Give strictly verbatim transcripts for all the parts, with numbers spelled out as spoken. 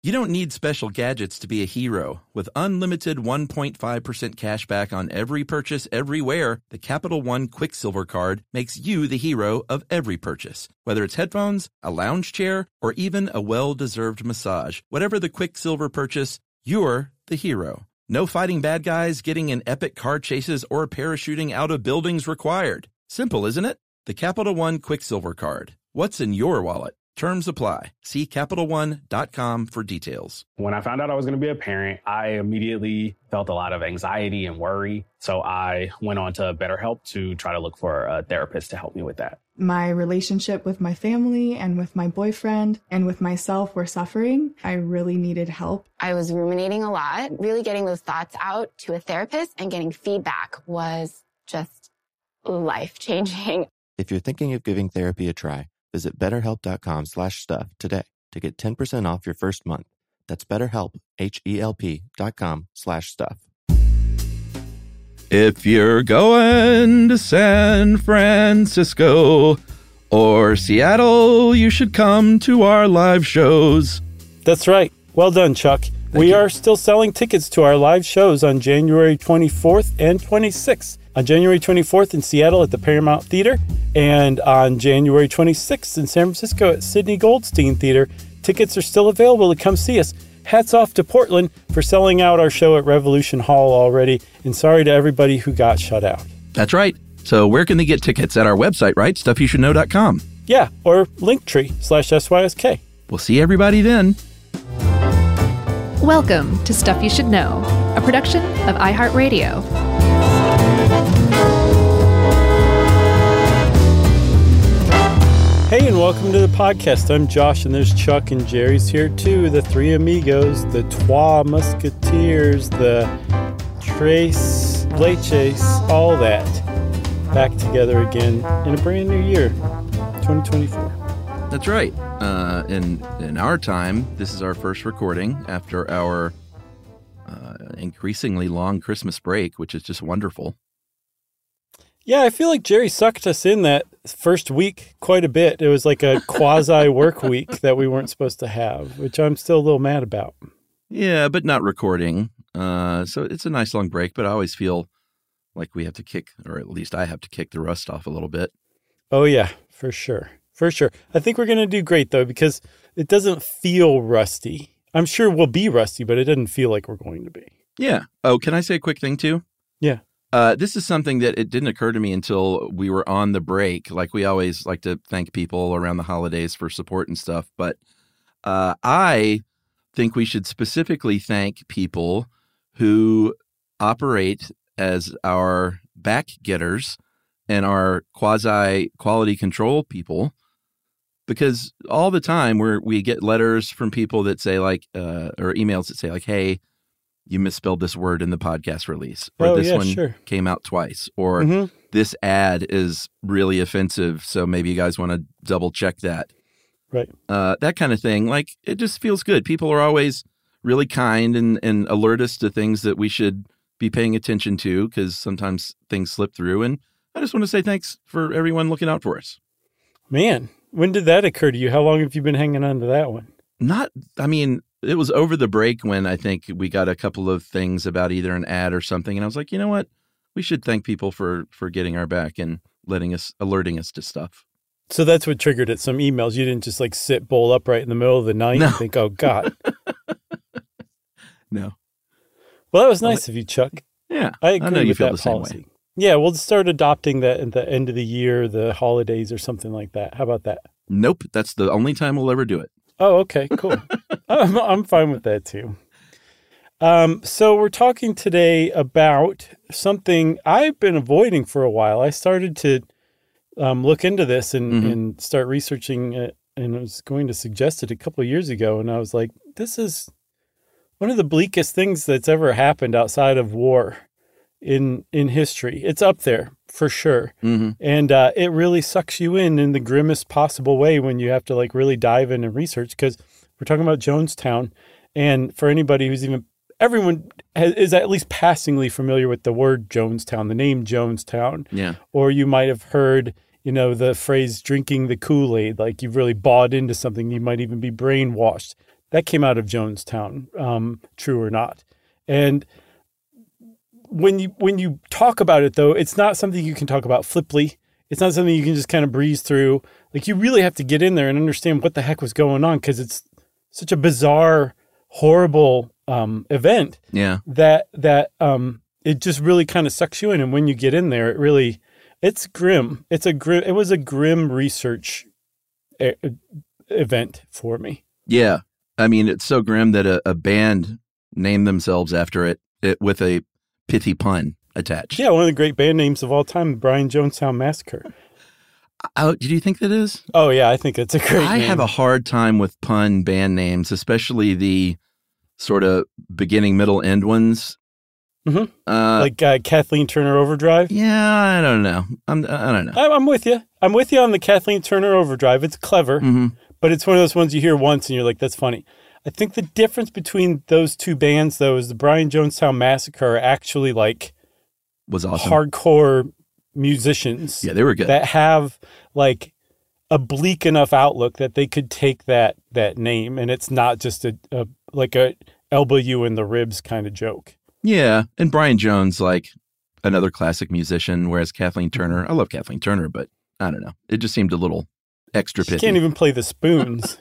You don't need special gadgets to be a hero. With unlimited one point five percent cash back on every purchase everywhere, the Capital One Quicksilver Card makes you the hero of every purchase. Whether it's headphones, a lounge chair, or even a well-deserved massage, whatever the Quicksilver purchase, you're the hero. No fighting bad guys, getting in epic car chases, or parachuting out of buildings required. Simple, isn't it? The Capital One Quicksilver Card. What's in your wallet? Terms apply. See Capital One dot com for details. When I found out I was going to be a parent, I immediately felt a lot of anxiety and worry. So I went on to BetterHelp to try to look for a therapist to help me with that. My relationship with my family and with my boyfriend and with myself were suffering. I really needed help. I was ruminating a lot. Really getting those thoughts out to a therapist and getting feedback was just life-changing. If you're thinking of giving therapy a try, visit betterhelp.com slash stuff today to get ten percent off your first month. That's betterhelp, H-E-L-P dot com slash stuff. If you're going to San Francisco or Seattle, you should come to our live shows. That's right. Well done, Chuck. Thank we you. are still selling tickets to our live shows on January twenty-fourth and twenty-sixth. On January twenty-fourth in Seattle at the Paramount Theater, and on January twenty-sixth in San Francisco at Sidney Goldstein Theater. Tickets are still available to come see us. Hats off to Portland for selling out our show at Revolution Hall already, and sorry to everybody who got shut out. That's right. So where can they get tickets? At our website, right? stuff you should know dot com. Yeah, or Linktree slash S Y S K. We'll see everybody then. Welcome to Stuff You Should Know, a production of iHeartRadio. Hey, and welcome to the podcast. I'm Josh, and there's Chuck and Jerry's here too. The three amigos, the Trois Musketeers, the Tres Leches, all that. Back together again in a brand new year, twenty twenty-four. That's right. Uh, in in our time, this is our first recording after our uh, increasingly long Christmas break, which is just wonderful. Yeah, I feel like Jerry sucked us in that first week quite a bit. It was like a quasi work week that we weren't supposed to have, which I'm still a little mad about. Yeah, but not recording. Uh, so it's a nice long break, but I always feel like we have to kick, or at least I have to kick the rust off a little bit. Oh, yeah, for sure. For sure. I think we're going to do great, though, because it doesn't feel rusty. I'm sure we'll be rusty, but it doesn't feel like we're going to be. Yeah. Oh, can I say a quick thing, too? Yeah. Uh, this is something that it didn't occur to me until we were on the break. Like, we always like to thank people around the holidays for support and stuff. But uh, I think we should specifically thank people who operate as our back getters and our quasi quality control people. Because all the time we're, we get letters from people that say like, uh, or emails that say like, hey, you misspelled this word in the podcast release, or oh, this yeah, one sure. came out twice, or mm-hmm. this ad is really offensive, so maybe you guys want to double check that. Right. Uh, that kind of thing. Like, it just feels good. People are always really kind and, and alert us to things that we should be paying attention to, because sometimes things slip through. And I just want to say thanks for everyone looking out for us. Man, when did that occur to you? How long have you been hanging on to that one? Not, I mean, it was over the break when I think we got a couple of things about either an ad or something. And I was like, you know what? We should thank people for, for getting our back and letting us, alerting us to stuff. So that's what triggered it. Some emails. You didn't just like sit bowl upright in the middle of the night No. and think, oh, God. No. Well, that was nice of you, Chuck. Yeah. I agree I know you with feel that the same policy. way. Yeah, we'll start adopting that at the end of the year, the holidays or something like that. How about that? Nope. That's the only time we'll ever do it. Oh, okay, cool. I'm, I'm fine with that too. Um, so we're talking today about something I've been avoiding for a while. I started to um, look into this and, Mm-hmm. and start researching it, and I was going to suggest it a couple of years ago. And I was like, this is one of the bleakest things that's ever happened outside of war in in history. It's up there for sure. Mm-hmm. And uh, it really sucks you in in the grimmest possible way when you have to like really dive in and research, because we're talking about Jonestown. And for anybody who's even, everyone has, is at least passingly familiar with the word Jonestown, the name Jonestown. Yeah. Or you might have heard, you know, the phrase drinking the Kool-Aid, like you've really bought into something. You might even be brainwashed. That came out of Jonestown, um, true or not. And when you when you talk about it, though, it's not something you can talk about flippantly. It's not something you can just kind of breeze through. Like, you really have to get in there and understand what the heck was going on, because it's such a bizarre, horrible um, event. Yeah. That that um, it just really kind of sucks you in. And when you get in there, it really, it's grim. It's a grim. It was a grim research a- event for me. Yeah. I mean, it's so grim that a, a band named themselves after it, it with a pithy pun attached. Yeah, one of the great band names of all time, the Brian Jonestown Massacre. Oh, do you think that is? Oh, yeah, I think it's a great I name. have a hard time with pun band names, especially the sort of beginning, middle, end ones. Mm-hmm. Uh, like uh, Kathleen Turner Overdrive. yeah, I don't know. I'm, I don't know. I'm, I'm with you. I'm with you on the Kathleen Turner Overdrive. It's clever, Mm-hmm. but it's one of those ones you hear once and you're like, that's funny. I think the difference between those two bands, though, is the Brian Jonestown Massacre are actually like Was awesome. hardcore musicians. Yeah, they were good. That have like a bleak enough outlook that they could take that that name, and it's not just a, a like a elbow you in the ribs kind of joke. Yeah, and Brian Jones, like another classic musician, whereas Kathleen Turner, I love Kathleen Turner, but I don't know. It just seemed a little extra She pithy. can't even play the spoons.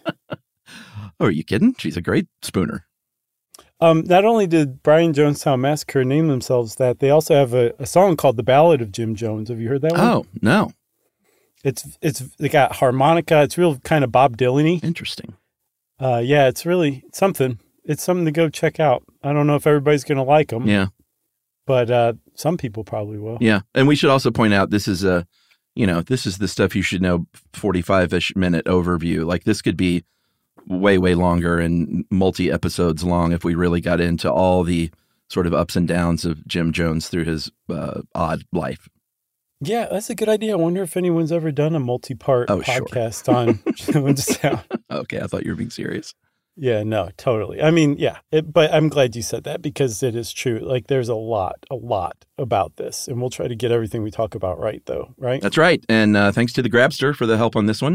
Oh, are you kidding? She's a great spooner. Um, not only did Brian Jonestown Massacre name themselves that, they also have a, a song called "The Ballad of Jim Jones." Have you heard that one? Oh, no. It's it's they got harmonica. It's real kind of Bob Dylan-y. Interesting. Uh, yeah, it's really something. It's something to go check out. I don't know if everybody's going to like them. Yeah. But uh, some people probably will. Yeah. And we should also point out this is a, you know, this is the stuff you should know forty-five-ish minute overview. Like, this could be way, way longer and multi episodes long if we really got into all the sort of ups and downs of Jim Jones through his uh, odd life. Yeah, that's a good idea. I wonder if anyone's ever done a multi-part Oh, sure. podcast on Jonestown. Okay. I thought you were being serious. Yeah, no, totally. I mean, yeah, it, but I'm glad you said that because it is true. Like, there's a lot, a lot about this, and we'll try to get everything we talk about right, though, right? That's right. And uh, thanks to the Grabster for the help on this one.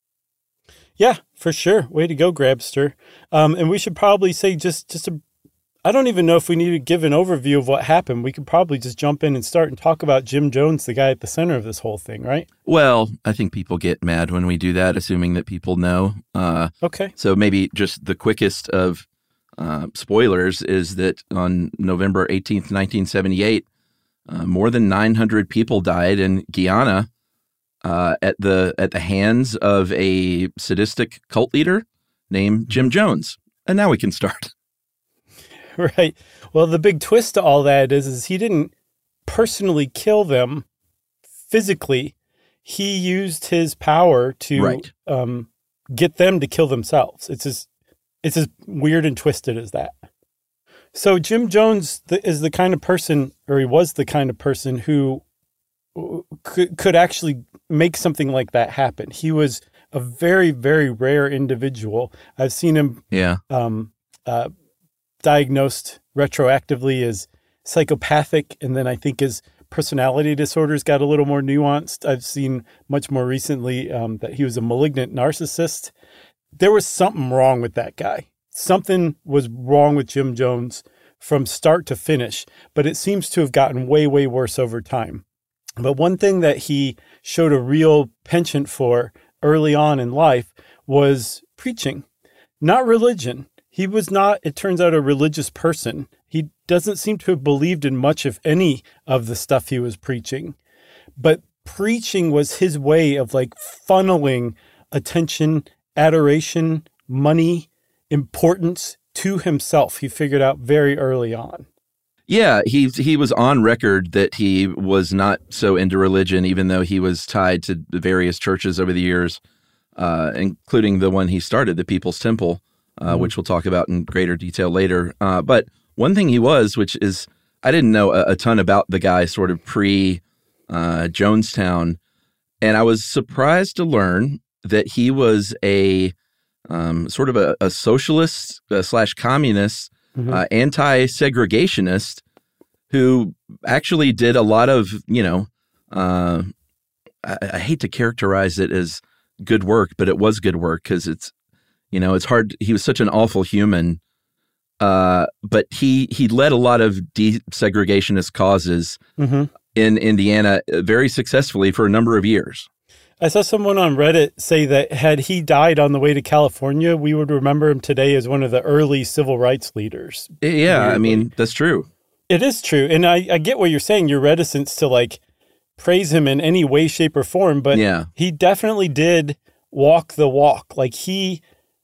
Yeah, for sure. Way to go, Grabster. Um, and we should probably say just, just a, I don't even know if we need to give an overview of what happened. We could probably just jump in and start and talk about Jim Jones, the guy at the center of this whole thing, right? Well, I think people get mad when we do that, assuming that people know. Uh, Okay. so maybe just the quickest of uh, spoilers is that on November eighteenth, nineteen seventy-eight, uh, more than nine hundred people died in Guyana uh, at the at the hands of a sadistic cult leader named Jim Jones. And now we can start. Right. Well, the big twist to all that is, is he didn't personally kill them physically. He used his power to Right. um, get them to kill themselves. It's as it's as weird and twisted as that. So Jim Jones th- is the kind of person, or he was the kind of person who could could actually make something like that happen. He was a very, very rare individual. I've seen him Yeah. um, uh, diagnosed retroactively as psychopathic, and then I think his personality disorders got a little more nuanced. I've seen much more recently um, that he was a malignant narcissist. There was something wrong with that guy. Something was wrong with Jim Jones from start to finish, but it seems to have gotten way, way worse over time. But one thing that he showed a real penchant for early on in life was preaching, not religion. He was not, it turns out, a religious person. He doesn't seem to have believed in much of any of the stuff he was preaching. But preaching was his way of like funneling attention, adoration, money, importance to himself. He figured out very early on. Yeah, he he was on record that he was not so into religion, even though he was tied to various churches over the years, uh, including the one he started, the People's Temple, uh, mm-hmm. which we'll talk about in greater detail later. Uh, but one thing he was, which is, I didn't know a, a ton about the guy sort of pre uh, Jonestown, and I was surprised to learn that he was a um, sort of a, a socialist uh, slash communist. Mm-hmm. Uh, anti-segregationist who actually did a lot of, you know, uh, I, I hate to characterize it as good work, but it was good work because it's, You know, it's hard. He was such an awful human, uh, but he he led a lot of desegregationist causes mm-hmm. in Indiana very successfully for a number of years. I saw someone on Reddit say that had he died on the way to California, we would remember him today as one of the early civil rights leaders. Yeah, weirdly. I mean, that's true. It is true. And I, I get what you're saying, your reticence to like praise him in any way, shape, or form, but yeah. he definitely did walk the walk. Like he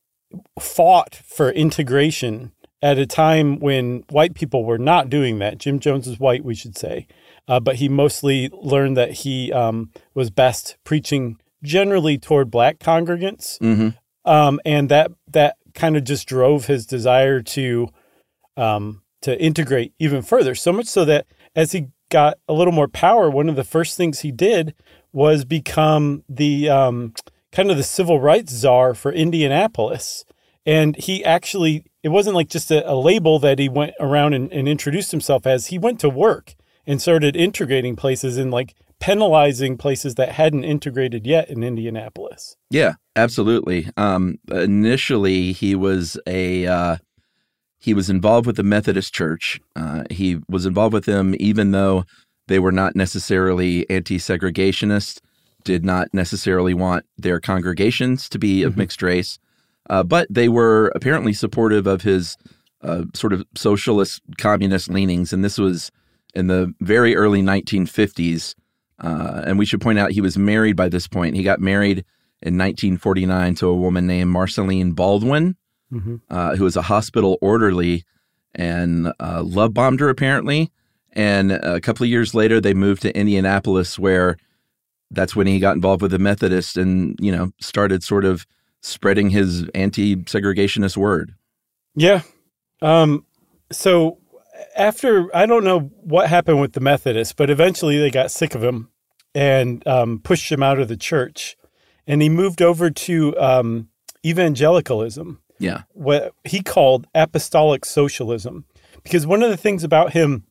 fought for integration at a time when white people were not doing that. Jim Jones is white, we should say. Uh, but he mostly learned that he um, was best preaching generally toward black congregants. Mm-hmm. Um, and that that kind of just drove his desire to um, to integrate even further. So much so that as he got a little more power, one of the first things he did was become the um, kind of the civil rights czar for Indianapolis. And he actually, it wasn't like just a, a label that he went around and, and introduced himself as. He went to work and started integrating places and like penalizing places that hadn't integrated yet in Indianapolis. Yeah, absolutely. Um, initially, he was a uh, he was involved with the Methodist Church. Uh, he was involved with them even though they were not necessarily anti-segregationist, did not necessarily want their congregations to be of mm-hmm. mixed race, uh, but they were apparently supportive of his uh, sort of socialist communist leanings, and this was in the very early nineteen fifties, uh, and we should point out he was married by this point. He got married in nineteen forty-nine to a woman named Marceline Baldwin, mm-hmm. uh, who was a hospital orderly and uh, love bombed her, apparently. And a couple of years later, they moved to Indianapolis, where that's when he got involved with the Methodists and, you know, started sort of spreading his anti-segregationist word. Yeah. Um, so... After, I don't know what happened with the Methodists, but eventually they got sick of him and um, pushed him out of the church. And he moved over to um, evangelicalism. Yeah. What he called apostolic socialism. Because one of the things about him,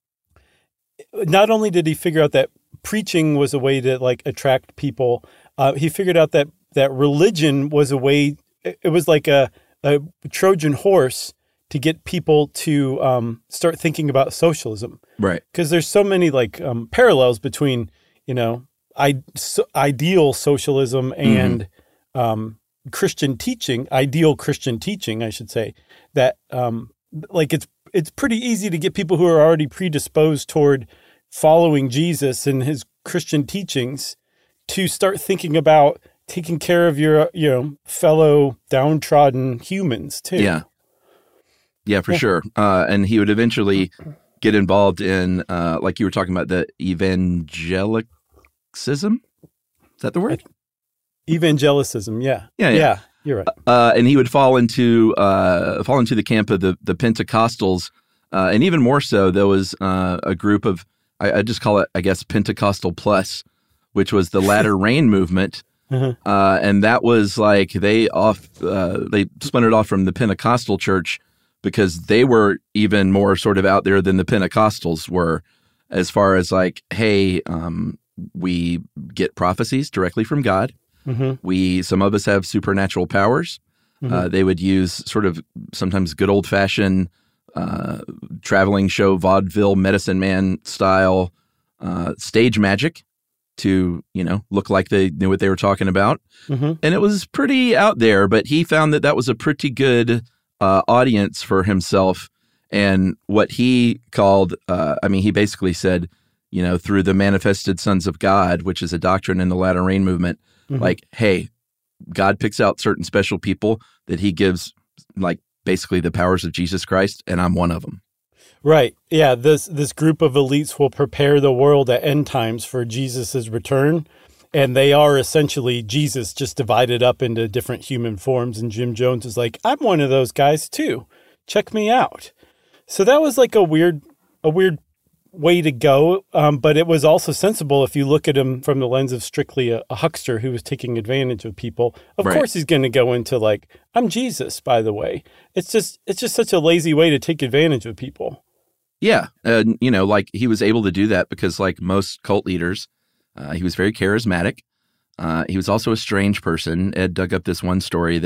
not only did he figure out that preaching was a way to like attract people, uh, he figured out that, that religion was a way, it was like a, a Trojan horse to get people to um, start thinking about socialism. Right. Because there's so many like um, parallels between, you know, I, so, ideal socialism and mm-hmm. um, Christian teaching, ideal Christian teaching, I should say, that um, like it's it's pretty easy to get people who are already predisposed toward following Jesus and his Christian teachings to start thinking about taking care of your, you know, fellow downtrodden humans too. Yeah. Yeah, for yeah. sure. Uh, and he would eventually get involved in, uh, like you were talking about, the evangelicism? Is that the word? Evangelicism, yeah. Yeah, yeah. yeah you're right. Uh, and he would fall into uh, fall into the camp of the, the Pentecostals. Uh, and even more so, there was uh, a group of, I, I just call it, I guess, Pentecostal Plus, which was the Latter Rain movement. Uh-huh. Uh, and that was like they off uh, they splintered off from the Pentecostal church because they were even more sort of out there than the Pentecostals were, as far as like, hey, um, we get prophecies directly from God. Mm-hmm. We some of us have supernatural powers. Mm-hmm. Uh, they would use sort of sometimes good old fashioned uh, traveling show vaudeville medicine man style uh, stage magic to, you know, look like they knew what they were talking about. Mm-hmm. And it was pretty out there, but he found that that was a pretty good uh, audience for himself. And what he called, uh, I mean, he basically said, you know, through the manifested sons of God, which is a doctrine in the Latter Rain movement, mm-hmm. like, hey, God picks out certain special people that he gives, like, basically the powers of Jesus Christ, and I'm one of them. Right. Yeah. This this group of elites will prepare the world at end times for Jesus's return. And they are essentially Jesus just divided up into different human forms. And Jim Jones is like, I'm one of those guys too. Check me out. So that was like a weird, a weird way to go. Um, but it was also sensible if you look at him from the lens of strictly a, a huckster who was taking advantage of people. Of right. course, he's going to go into like, I'm Jesus, by the way. It's just, it's just such a lazy way to take advantage of people. Yeah. Uh, you know, like he was able to do that because like most cult leaders, uh, he was very charismatic. Uh, he was also a strange person. Ed dug up this one story that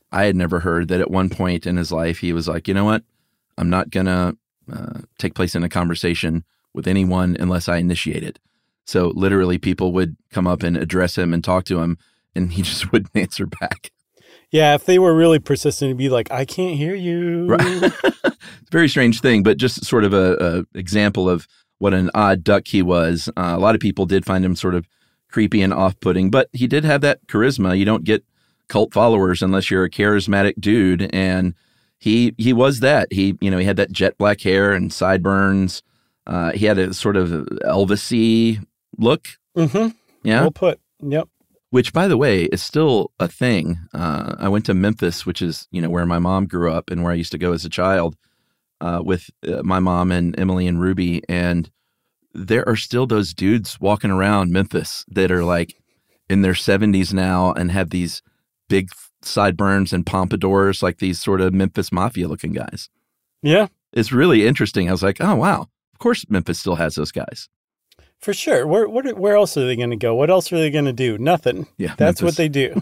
I had never heard that at one point in his life, he was like, you know what? I'm not going to uh, take place in a conversation with anyone unless I initiate it. So literally people would come up and address him and talk to him, and he just wouldn't answer back. Yeah, if they were really persistent, it'd be like, I can't hear you. Right. It's a very strange thing, but just sort of a, a example of what an odd duck he was. Uh, a lot of people did find him sort of creepy and off-putting, but he did have that charisma. You don't get cult followers unless you're a charismatic dude, and he he was that. He you know he had that jet black hair and sideburns. Uh, he had a sort of Elvis-y look. Mm-hmm. Yeah, well put. Yep. Which, by the way, is still a thing. Uh, I went to Memphis, which is you know where my mom grew up and where I used to go as a child uh, with uh, my mom and Emily and Ruby, and there are still those dudes walking around Memphis that are like in their seventies now and have these big sideburns and pompadours, like these sort of Memphis Mafia looking guys. Yeah. It's really interesting. I was like, oh, wow. Of course Memphis still has those guys. For sure. Where where, where else are they going to go? What else are they going to do? Nothing. Yeah, That's Memphis. what they do.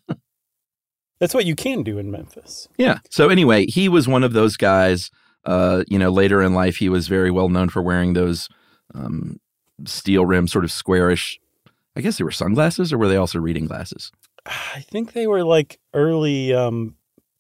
That's what you can do in Memphis. Yeah. So anyway, he was one of those guys. Uh, you know, later in life, he was very well known for wearing those um, steel rim, sort of squarish, I guess they were sunglasses, or were they also reading glasses? I think they were like early um,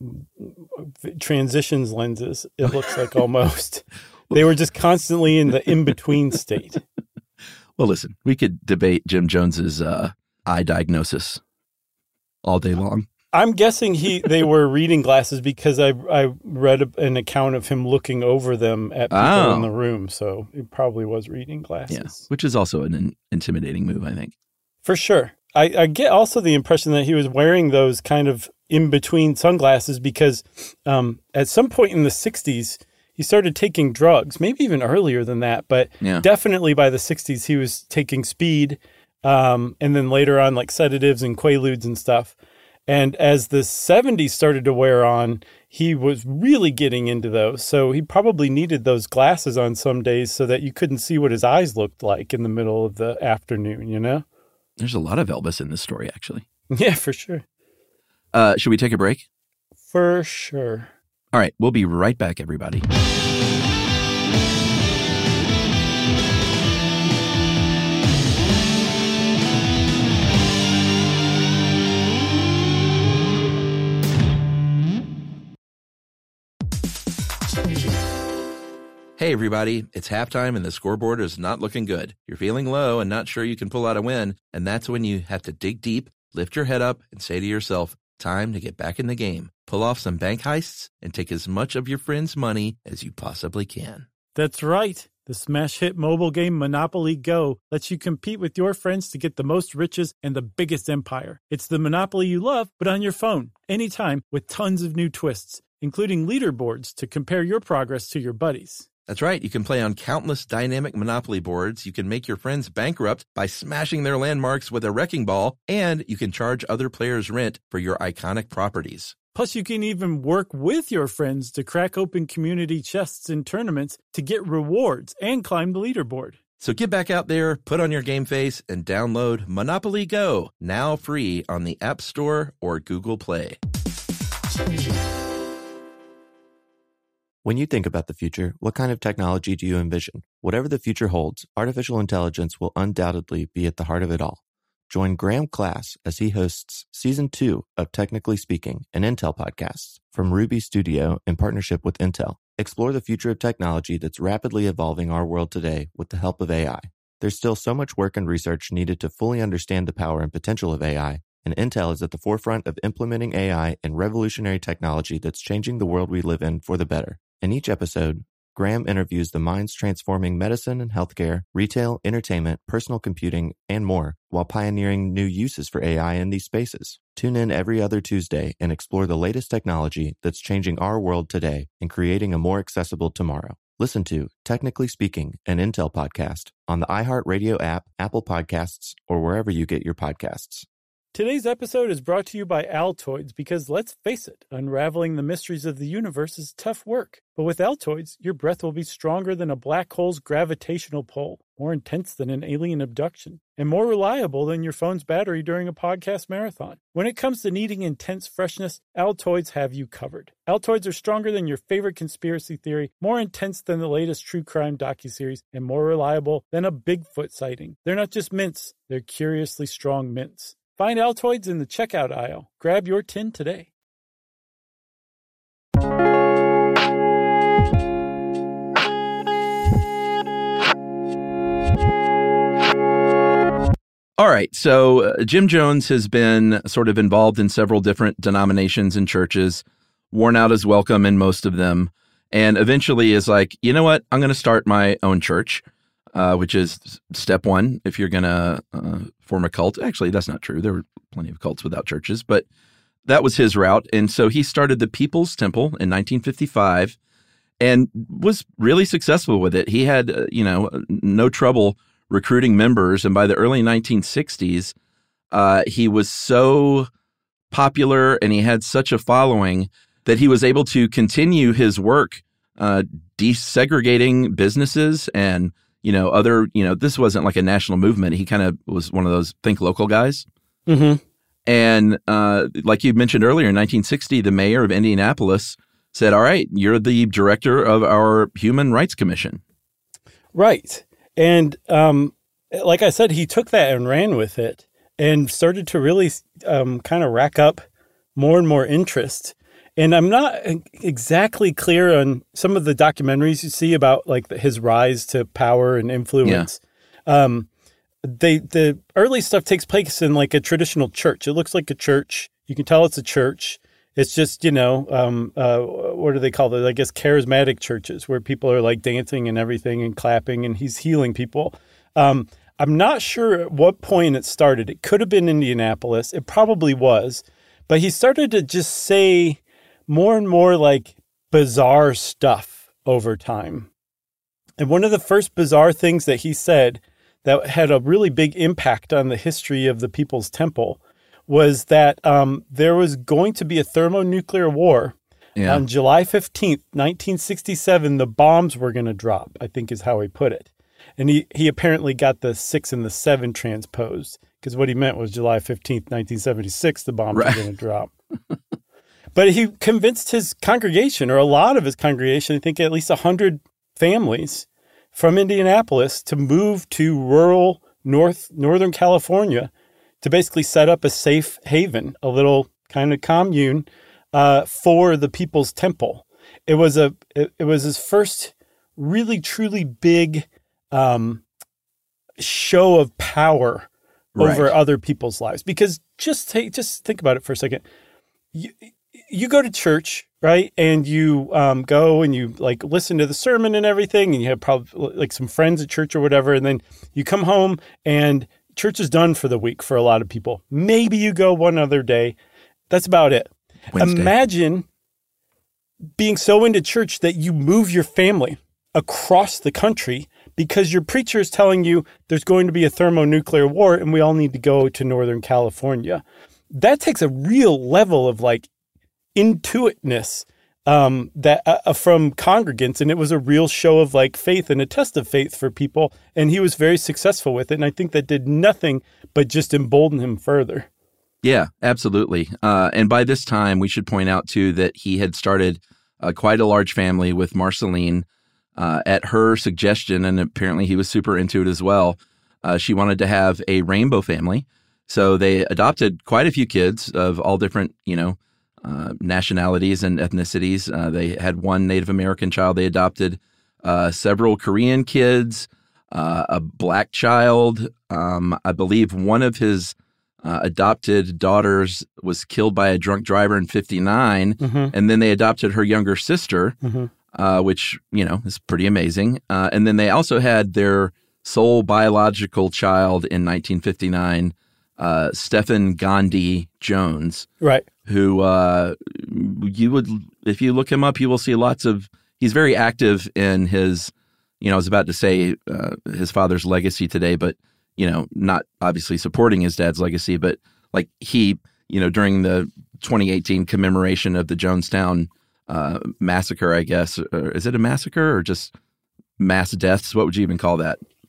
transitions lenses, it looks like almost. They were just constantly in the in-between state. Well, listen, we could debate Jim Jones's uh, eye diagnosis all day long. I'm guessing he they were reading glasses because I I read a, an account of him looking over them at people Oh. in the room, so it probably was reading glasses. Yeah, which is also an in- intimidating move, I think. For sure. I, I get also the impression that he was wearing those kind of in-between sunglasses because um, at some point in the sixties, he started taking drugs, maybe even earlier than that, but Yeah. definitely by the sixties, he was taking speed, um, and then later on, like sedatives and Quaaludes and stuff. And as the seventies started to wear on, he was really getting into those. So he probably needed those glasses on some days so that you couldn't see what his eyes looked like in the middle of the afternoon, you know? There's a lot of Elvis in this story, actually. Yeah, for sure. Uh, should we take a break? For sure. All right, we'll be right back, everybody. Hey, everybody, it's halftime and the scoreboard is not looking good. You're feeling low and not sure you can pull out a win, and that's when you have to dig deep, lift your head up, and say to yourself, time to get back in the game. Pull off some bank heists and take as much of your friends' money as you possibly can. That's right. The smash hit mobile game Monopoly Go lets you compete with your friends to get the most riches and the biggest empire. It's the Monopoly you love, but on your phone, anytime, with tons of new twists, including leaderboards to compare your progress to your buddies. That's right. You can play on countless dynamic Monopoly boards. You can make your friends bankrupt by smashing their landmarks with a wrecking ball, and you can charge other players rent for your iconic properties. Plus, you can even work with your friends to crack open community chests in tournaments to get rewards and climb the leaderboard. So get back out there, put on your game face, and download Monopoly Go, now free on the App Store or Google Play. When you think about the future, what kind of technology do you envision? Whatever the future holds, artificial intelligence will undoubtedly be at the heart of it all. Join Graham Class as he hosts Season two of Technically Speaking, an Intel podcast from Ruby Studio in partnership with Intel. Explore the future of technology that's rapidly evolving our world today with the help of A I. There's still so much work and research needed to fully understand the power and potential of A I, and Intel is at the forefront of implementing A I and revolutionary technology that's changing the world we live in for the better. In each episode, Graham interviews the minds transforming medicine and healthcare, retail, entertainment, personal computing, and more, while pioneering new uses for A I in these spaces. Tune in every other Tuesday and explore the latest technology that's changing our world today and creating a more accessible tomorrow. Listen to Technically Speaking, an Intel podcast on the iHeartRadio app, Apple Podcasts, or wherever you get your podcasts. Today's episode is brought to you by Altoids because, let's face it, unraveling the mysteries of the universe is tough work. But with Altoids, your breath will be stronger than a black hole's gravitational pull. more intense than an alien abduction, and more reliable than your phone's battery during a podcast marathon. When it comes to needing intense freshness, Altoids have you covered. Altoids are stronger than your favorite conspiracy theory, more intense than the latest true crime docuseries, and more reliable than a Bigfoot sighting. They're not just mints, they're curiously strong mints. Find Altoids in the checkout aisle. Grab your tin today. All right, so uh, Jim Jones has been sort of involved in several different denominations and churches, worn out his welcome in most of them, and eventually is like, you know what, I'm going to start my own church, uh, which is step one if you're going to uh, form a cult. Actually, that's not true. There were plenty of cults without churches, but that was his route. And so he started the People's Temple in nineteen fifty-five and was really successful with it. He had, uh, you know, no trouble recruiting members, and by the early nineteen sixties, uh, he was so popular and he had such a following that he was able to continue his work uh, desegregating businesses and, you know, other, you know, this wasn't like a national movement. He kind of was one of those think local guys. Mm-hmm. And uh, like you mentioned earlier, in nineteen sixty, the mayor of Indianapolis said, all right, you're the director of our Human Rights Commission. Right. And um, like I said, he took that and ran with it and started to really um, kind of rack up more and more interest. And I'm not exactly clear on some of the documentaries you see about like the, his rise to power and influence. Yeah. Um, they the early stuff takes place in like a traditional church. It looks like a church. You can tell it's a church. It's just, you know, um, uh, what do they call it? I guess charismatic churches where people are like dancing and everything and clapping, and he's healing people. Um, I'm not sure at what point it started. It could have been Indianapolis. It probably was. But he started to just say more and more like bizarre stuff over time. And one of the first bizarre things that he said that had a really big impact on the history of the People's Temple was that um, there was going to be a thermonuclear war. Yeah. On July fifteenth, nineteen sixty-seven, the bombs were going to drop, I think is how he put it. And he, he apparently got the six and the seven transposed, because what he meant was July fifteenth, nineteen seventy-six, the bombs right. were going to drop. But he convinced his congregation, or a lot of his congregation, I think at least one hundred families from Indianapolis, to move to rural North Northern California to basically set up a safe haven, a little kind of commune uh, for the People's Temple. It was a it, it was his first really truly big um, show of power right. over other people's lives. Because just take, just think about it for a second. You you go to church, right? And you um, go and you like listen to the sermon and everything, and you have probably like some friends at church or whatever, and then you come home and church is done for the week for a lot of people. Maybe you go one other day. That's about it. Wednesday. Imagine being so into church that you move your family across the country because your preacher is telling you there's going to be a thermonuclear war and we all need to go to Northern California. That takes a real level of like intuitiveness um, that uh, from congregants, and it was a real show of like faith and a test of faith for people, and he was very successful with it, and I think that did nothing but just embolden him further. Yeah, absolutely. Uh, and by this time, we should point out, too, that he had started uh, quite a large family with Marceline uh, at her suggestion, and apparently he was super into it as well. Uh, she wanted to have a rainbow family, so they adopted quite a few kids of all different, you know, Uh, nationalities and ethnicities. Uh, they had one Native American child they adopted, uh, several Korean kids, uh, a black child. Um, I believe one of his uh, adopted daughters was killed by a drunk driver in fifty-nine, mm-hmm. and then they adopted her younger sister, mm-hmm. uh, which, you know, is pretty amazing. Uh, and then they also had their sole biological child in nineteen fifty-nine, uh, Stephen Gandhi Jones. Right. Who uh, you would, if you look him up, you will see lots of, he's very active in his, you know, I was about to say uh, his father's legacy today, but, you know, not obviously supporting his dad's legacy, but like he, you know, during the twenty eighteen commemoration of the Jonestown uh, massacre, I guess, or is it a massacre or just mass deaths? What would you even call that?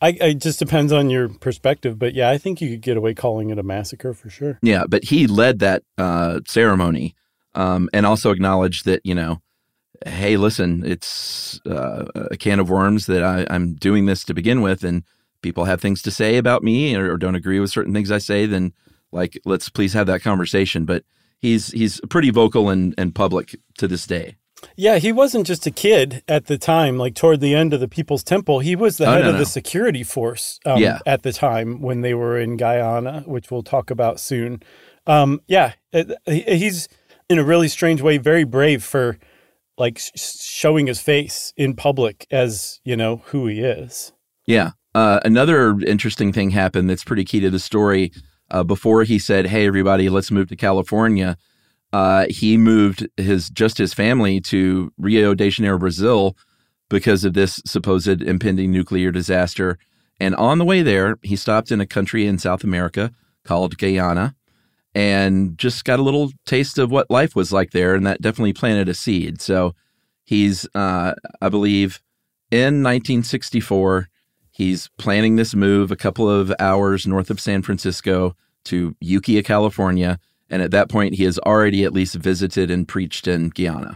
I, it just depends on your perspective. But yeah, I think you could get away calling it a massacre for sure. Yeah, but he led that uh, ceremony um, and also acknowledged that, you know, hey, listen, it's uh, a can of worms that I, I'm doing this to begin with, and people have things to say about me or, or don't agree with certain things I say, then like, let's please have that conversation. But he's he's pretty vocal and, and public to this day. Yeah, he wasn't just a kid at the time, like toward the end of the People's Temple. He was the Oh, head no, of no. the security force um, Yeah. at the time when they were in Guyana, which we'll talk about soon. Um, yeah, it, he- he's in a really strange way, very brave for like sh- showing his face in public as, you know, who he is. Yeah. Uh, another interesting thing happened that's pretty key to the story. Uh, before he said, hey, everybody, let's move to California, uh, he moved his just his family to Rio de Janeiro, Brazil, because of this supposed impending nuclear disaster. And on the way there, he stopped in a country in South America called Guyana and just got a little taste of what life was like there. And that definitely planted a seed. So he's, uh, I believe, in nineteen sixty-four, he's planning this move a couple of hours north of San Francisco to Ukiah, California. And at that point, he has already at least visited and preached in Guyana.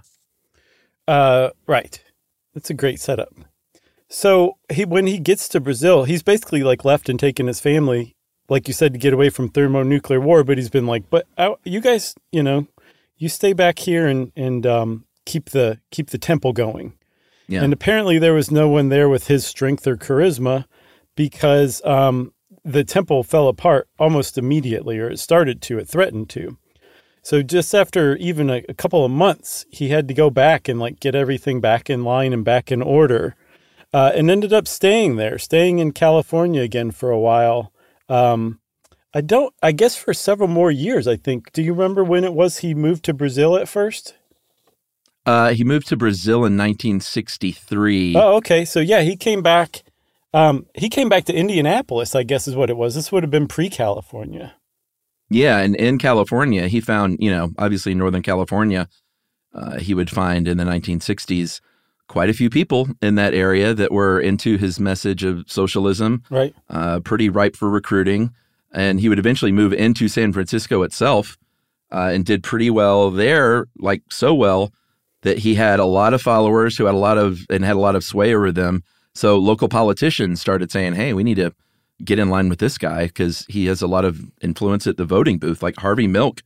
Uh, right. That's a great setup. So he, when he gets to Brazil, he's basically like left and taken his family, like you said, to get away from thermonuclear war. But he's been like, but uh, you guys, you know, you stay back here and, and um, keep the keep the temple going. Yeah. And apparently there was no one there with his strength or charisma because um, the temple fell apart almost immediately, or it started to, it threatened to. So just after even a, a couple of months, he had to go back and like get everything back in line and back in order, uh, and ended up staying there, staying in California again for a while. Um, I don't, I guess for several more years, I think. Do you remember when it was he moved to Brazil at first? Uh, he moved to Brazil in nineteen sixty-three. Oh, okay. So yeah, he came back. Um, he came back to Indianapolis, I guess is what it was. This would have been pre-California. Yeah, and in California, he found, you know, obviously Northern California, uh, he would find in the nineteen sixties quite a few people in that area that were into his message of socialism, Right. uh, pretty ripe for recruiting. And he would eventually move into San Francisco itself uh, and did pretty well there, like so well that he had a lot of followers who had a lot of and had a lot of sway over them. So local politicians started saying, hey, we need to get in line with this guy because he has a lot of influence at the voting booth, like Harvey Milk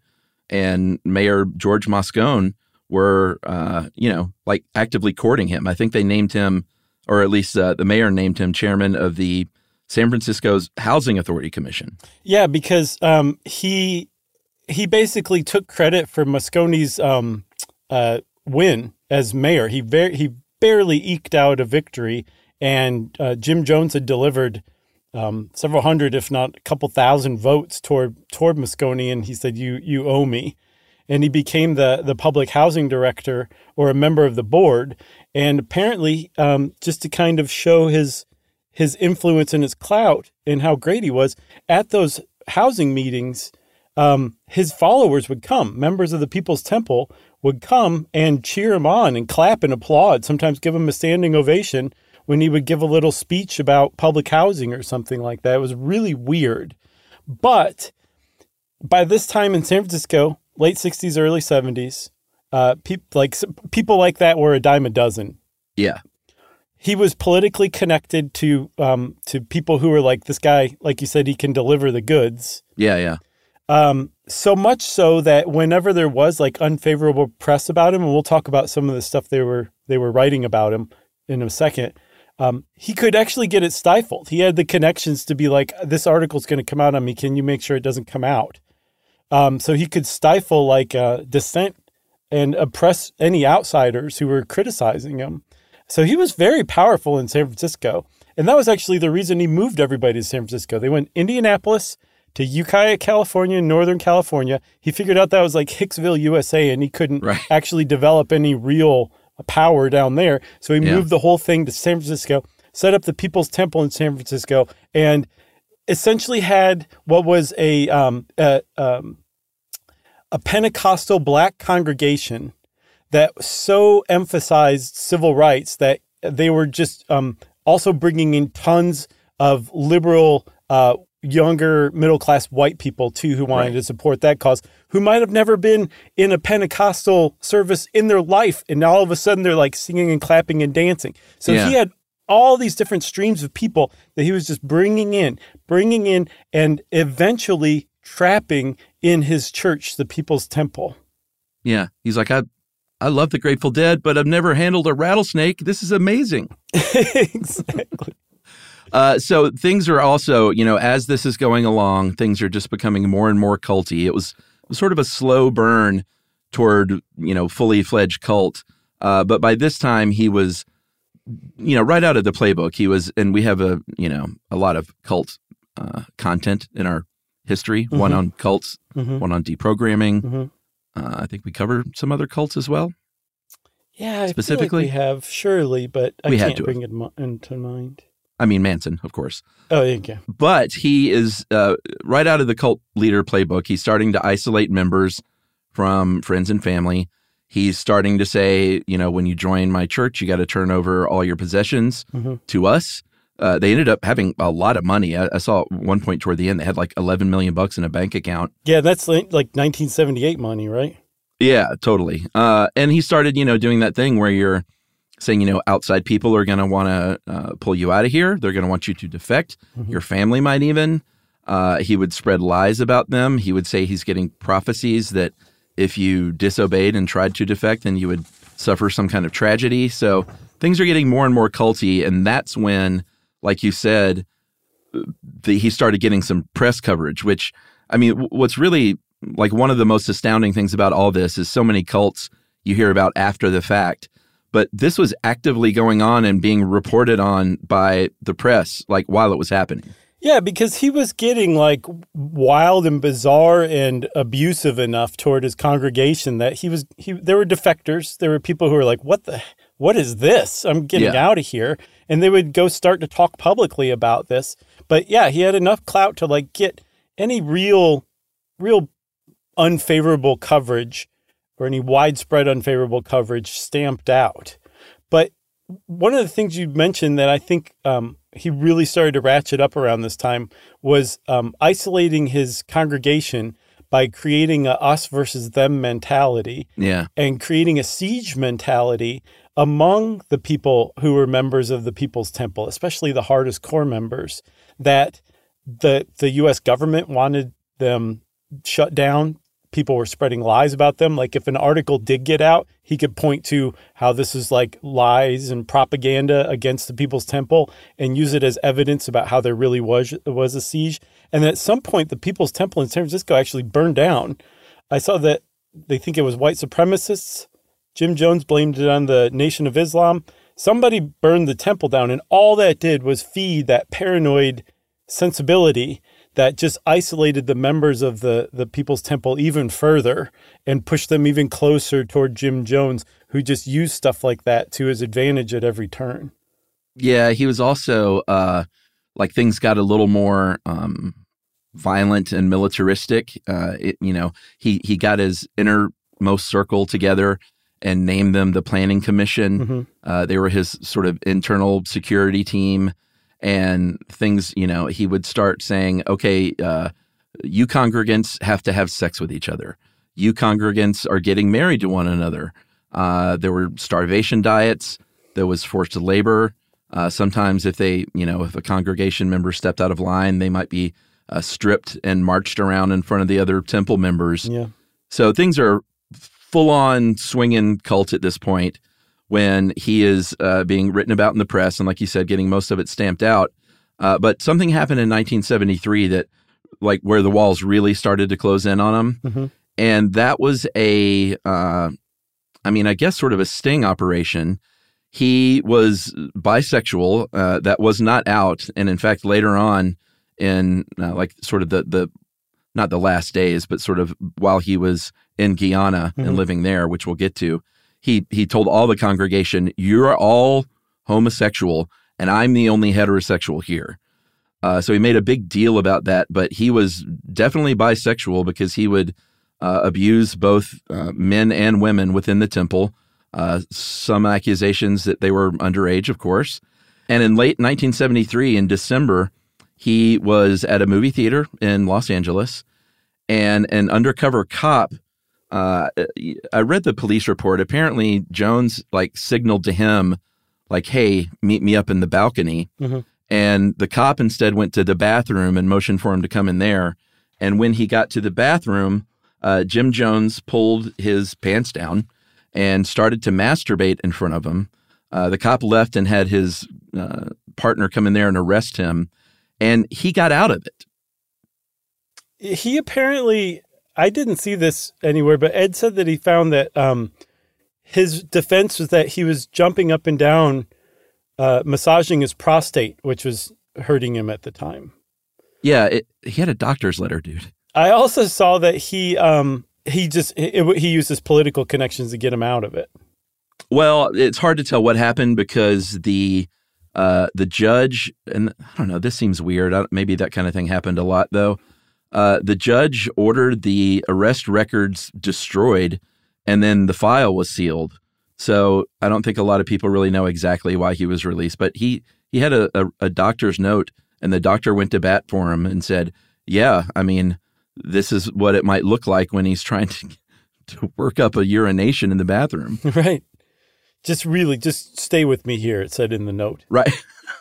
and Mayor George Moscone were, uh, you know, like actively courting him. I think they named him, or at least uh, the mayor named him chairman of the San Francisco's Housing Authority Commission. Yeah, because um, he he basically took credit for Moscone's um, uh, win as mayor. He very he barely eked out a victory, and uh, Jim Jones had delivered um, several hundred, if not a couple thousand, votes toward toward Moscone, and he said, "You you owe me." And he became the the public housing director or a member of the board. And apparently, um, just to kind of show his his influence and his clout and how great he was at those housing meetings, um, his followers would come. Members of the People's Temple would come and cheer him on and clap and applaud, sometimes give him a standing ovation when he would give a little speech about public housing or something like that. It was really weird. But by this time in San Francisco, late sixties, early seventies, uh, pe- like people like that were a dime a dozen. Yeah. He was politically connected to um, to people who were like, this guy, like you said, he can deliver the goods. Yeah, yeah. Um, so much so that whenever there was like unfavorable press about him, and we'll talk about some of the stuff they were they were writing about him in a second, um, he could actually get it stifled. He had the connections to be like, this article's going to come out on me. Can you make sure it doesn't come out? Um, so he could stifle like uh, dissent and oppress any outsiders who were criticizing him. So he was very powerful in San Francisco. And that was actually the reason he moved everybody to San Francisco. They went Indianapolis to Ukiah, California, Northern California. He figured out that was like Hicksville, U S A, and he couldn't Right. actually develop any real power down there. So he Yeah. moved the whole thing to San Francisco, set up the People's Temple in San Francisco, and essentially had what was a um, a, um, a Pentecostal black congregation that so emphasized civil rights that they were just um, also bringing in tons of liberal, uh, younger middle-class white people, too, who wanted right. to support that cause, who might have never been in a Pentecostal service in their life. And now all of a sudden they're like singing and clapping and dancing. So yeah. he had all these different streams of people that he was just bringing in, bringing in, and eventually trapping in his church, the People's Temple. Yeah. He's like, I I love the Grateful Dead, but I've never handled a rattlesnake. This is amazing. Exactly. Uh, so things are also, you know, as this is going along, things are just becoming more and more culty. It was, it was sort of a slow burn toward, you know, fully fledged cult. Uh, but by this time he was, you know, right out of the playbook. He was, and we have a, you know, a lot of cult uh, content in our history, mm-hmm. one on cults, mm-hmm. one on deprogramming. Mm-hmm. Uh, I think we cover some other cults as well. Yeah, specifically I feel like we have surely, but I we can't had to bring it mo- into mind. I mean, Manson, of course. Oh, yeah. But he is uh, right out of the cult leader playbook. He's starting to isolate members from friends and family. He's starting to say, you know, when you join my church, you got to turn over all your possessions mm-hmm. to us. Uh, they ended up having a lot of money. I, I saw at one point toward the end, they had like eleven million bucks in a bank account. Yeah, that's like, like nineteen seventy-eight money, right? Yeah, totally. Uh, and he started, you know, doing that thing where you're saying, you know, outside people are going to want to uh, pull you out of here. They're going to want you to defect. Mm-hmm. Your family might even. Uh, he would spread lies about them. He would say he's getting prophecies that if you disobeyed and tried to defect, then you would suffer some kind of tragedy. So things are getting more and more culty. And that's when, like you said, the, he started getting some press coverage, which, I mean, w- what's really like one of the most astounding things about all this is so many cults you hear about after the fact. But this was actively going on and being reported on by the press, like while it was happening. Yeah, because he was getting like wild and bizarre and abusive enough toward his congregation that he was, he, there were defectors. There were people who were like, what the, what is this? I'm getting yeah. out of here. And they would go start to talk publicly about this. But yeah, he had enough clout to like get any real, real unfavorable coverage or any widespread unfavorable coverage stamped out. But one of the things you mentioned that I think um, he really started to ratchet up around this time was um, isolating his congregation by creating a us versus them mentality yeah. and creating a siege mentality among the people who were members of the People's Temple, especially the hardest core members, that the the U S government wanted them shut down. People were spreading lies about them. Like if an article did get out, he could point to how this is like lies and propaganda against the People's Temple and use it as evidence about how there really was was a siege. And at some point, the People's Temple in San Francisco actually burned down. I saw that they think it was white supremacists. Jim Jones blamed it on the Nation of Islam. Somebody burned the temple down, and all that did was feed that paranoid sensibility that just isolated the members of the, the People's Temple even further and pushed them even closer toward Jim Jones, who just used stuff like that to his advantage at every turn. Yeah, he was also, uh, like, things got a little more um, violent and militaristic. Uh, it, you know, he, he got his innermost circle together and named them the Planning Commission. Mm-hmm. Uh, they were his sort of internal security team. And things, you know, he would start saying, okay, uh, you congregants have to have sex with each other. You congregants are getting married to one another. Uh, there were starvation diets. There was forced labor. Uh, sometimes if they, you know, if a congregation member stepped out of line, they might be uh, stripped and marched around in front of the other temple members. Yeah. So things are full-on swinging cult at this point, when he is uh, being written about in the press and, like you said, getting most of it stamped out. Uh, but something happened in nineteen seventy-three that, like, where the walls really started to close in on him. Mm-hmm. And that was a, uh, I mean, I guess sort of a sting operation. He was bisexual. Uh, that was not out. And in fact, later on in, uh, like, sort of the, the, not the last days, but sort of while he was in Guyana mm-hmm. and living there, which we'll get to, He he told all the congregation, you're all homosexual, and I'm the only heterosexual here. Uh, so he made a big deal about that, but he was definitely bisexual because he would uh, abuse both uh, men and women within the temple. Uh, some accusations that they were underage, of course. And in late nineteen seventy-three, in December, he was at a movie theater in Los Angeles, and an undercover cop, uh, I read the police report. Apparently, Jones like signaled to him, like, hey, meet me up in the balcony. Mm-hmm. And the cop instead went to the bathroom and motioned for him to come in there. And when he got to the bathroom, uh, Jim Jones pulled his pants down and started to masturbate in front of him. Uh, the cop left and had his uh, partner come in there and arrest him. And he got out of it. He apparently, I didn't see this anywhere, but Ed said that he found that um, his defense was that he was jumping up and down, uh, massaging his prostate, which was hurting him at the time. Yeah, it, he had a doctor's letter, dude. I also saw that he um, he just it, he used his political connections to get him out of it. Well, it's hard to tell what happened because the uh, the judge, and I don't know, this seems weird. I, maybe that kind of thing happened a lot, though. Uh, the judge ordered the arrest records destroyed, and then the file was sealed. So I don't think a lot of people really know exactly why he was released. But he, he had a, a, a doctor's note, and the doctor went to bat for him and said, yeah, I mean, this is what it might look like when he's trying to, to work up a urination in the bathroom. Right. Just really, just stay with me here, it said in the note. Right.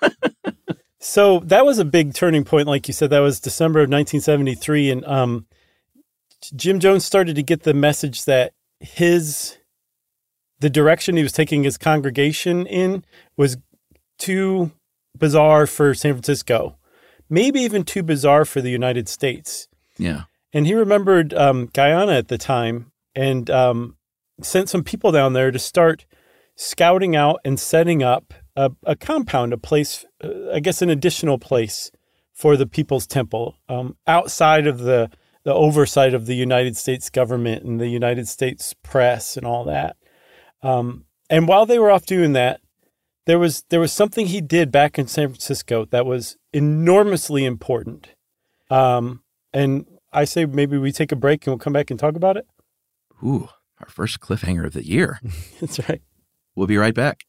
So that was a big turning point, like you said. That was December of nineteen seventy-three, and um, Jim Jones started to get the message that his the direction he was taking his congregation in was too bizarre for San Francisco, maybe even too bizarre for the United States. Yeah. And he remembered um, Guyana at the time and um, sent some people down there to start scouting out and setting up a, a compound, a place, uh, I guess an additional place for the People's Temple um, outside of the, the oversight of the United States government and the United States press and all that. Um, and while they were off doing that, there was there was something he did back in San Francisco that was enormously important. Um, and I say maybe we take a break and we'll come back and talk about it. Ooh, our first cliffhanger of the year. That's right. We'll be right back.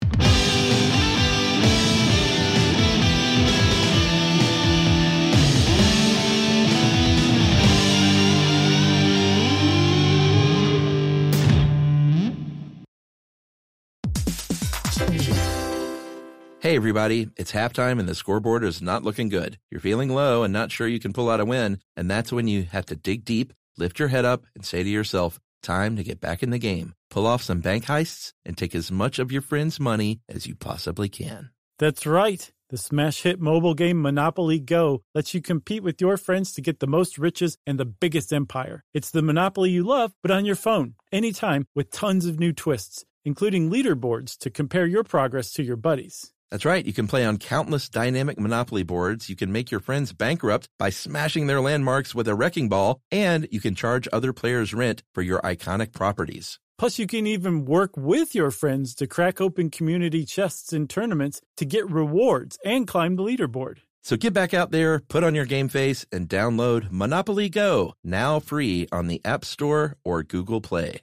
Hey, everybody, it's halftime and the scoreboard is not looking good. You're feeling low and not sure you can pull out a win, and that's when you have to dig deep, lift your head up, and say to yourself, time to get back in the game. Pull off some bank heists and take as much of your friends' money as you possibly can. That's right. The smash hit mobile game Monopoly Go lets you compete with your friends to get the most riches and the biggest empire. It's the Monopoly you love, but on your phone, anytime, with tons of new twists, including leaderboards to compare your progress to your buddies. That's right. You can play on countless dynamic Monopoly boards. You can make your friends bankrupt by smashing their landmarks with a wrecking ball, and you can charge other players rent for your iconic properties. Plus, you can even work with your friends to crack open community chests in tournaments to get rewards and climb the leaderboard. So get back out there, put on your game face, and download Monopoly Go, now free on the App Store or Google Play.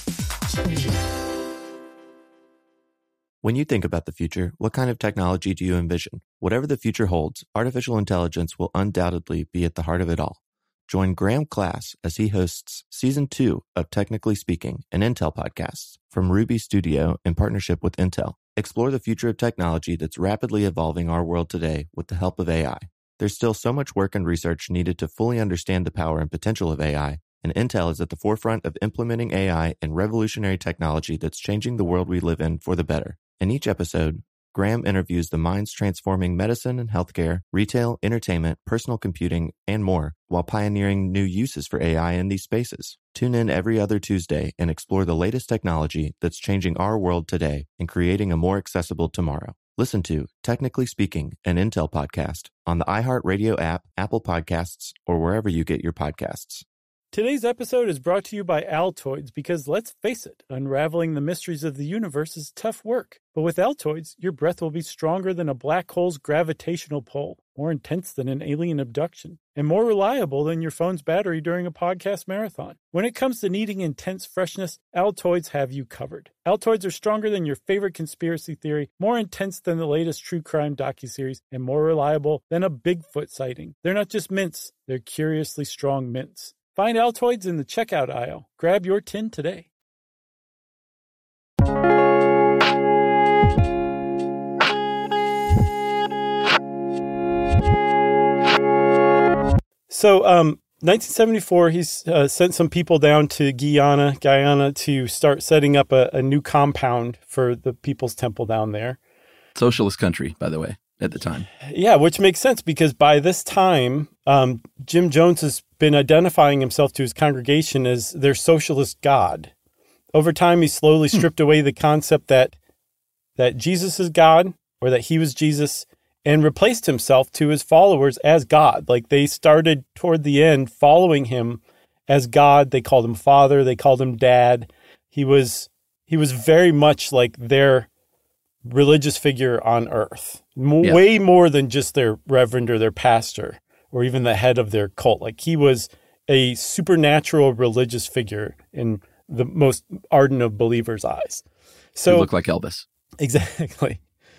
When you think about the future, what kind of technology do you envision? Whatever the future holds, artificial intelligence will undoubtedly be at the heart of it all. Join Graham Class as he hosts Season two of Technically Speaking, an Intel podcast from Ruby Studio in partnership with Intel. Explore the future of technology that's rapidly evolving our world today with the help of A I. There's still so much work and research needed to fully understand the power and potential of A I, and Intel is at the forefront of implementing A I and revolutionary technology that's changing the world we live in for the better. In each episode, Graham interviews the minds transforming medicine and healthcare, retail, entertainment, personal computing, and more, while pioneering new uses for A I in these spaces. Tune in every other Tuesday and explore the latest technology that's changing our world today and creating a more accessible tomorrow. Listen to Technically Speaking, an Intel podcast on the iHeartRadio app, Apple Podcasts, or wherever you get your podcasts. Today's episode is brought to you by Altoids because, let's face it, unraveling the mysteries of the universe is tough work. But with Altoids, your breath will be stronger than a black hole's gravitational pull, more intense than an alien abduction, and more reliable than your phone's battery during a podcast marathon. When it comes to needing intense freshness, Altoids have you covered. Altoids are stronger than your favorite conspiracy theory, more intense than the latest true crime docuseries, and more reliable than a Bigfoot sighting. They're not just mints, they're curiously strong mints. Find Altoids in the checkout aisle. Grab your tin today. So, um, nineteen seventy-four, he's uh, sent some people down to Guyana, Guyana to start setting up a, a new compound for the People's Temple down there. Socialist country, by the way, at the time. Yeah, which makes sense because by this time, um, Jim Jones has been identifying himself to his congregation as their socialist God. Over time, he slowly stripped hmm. away the concept that that Jesus is God or that he was Jesus and replaced himself to his followers as God. Like they started toward the end following him as God. They called him Father. They called him Dad. He was he was very much like their religious figure on earth, M- yeah. way more than just their reverend or their pastor or even the head of their cult. Like he was a supernatural religious figure in the most ardent of believers' eyes. So he looked like Elvis. Exactly.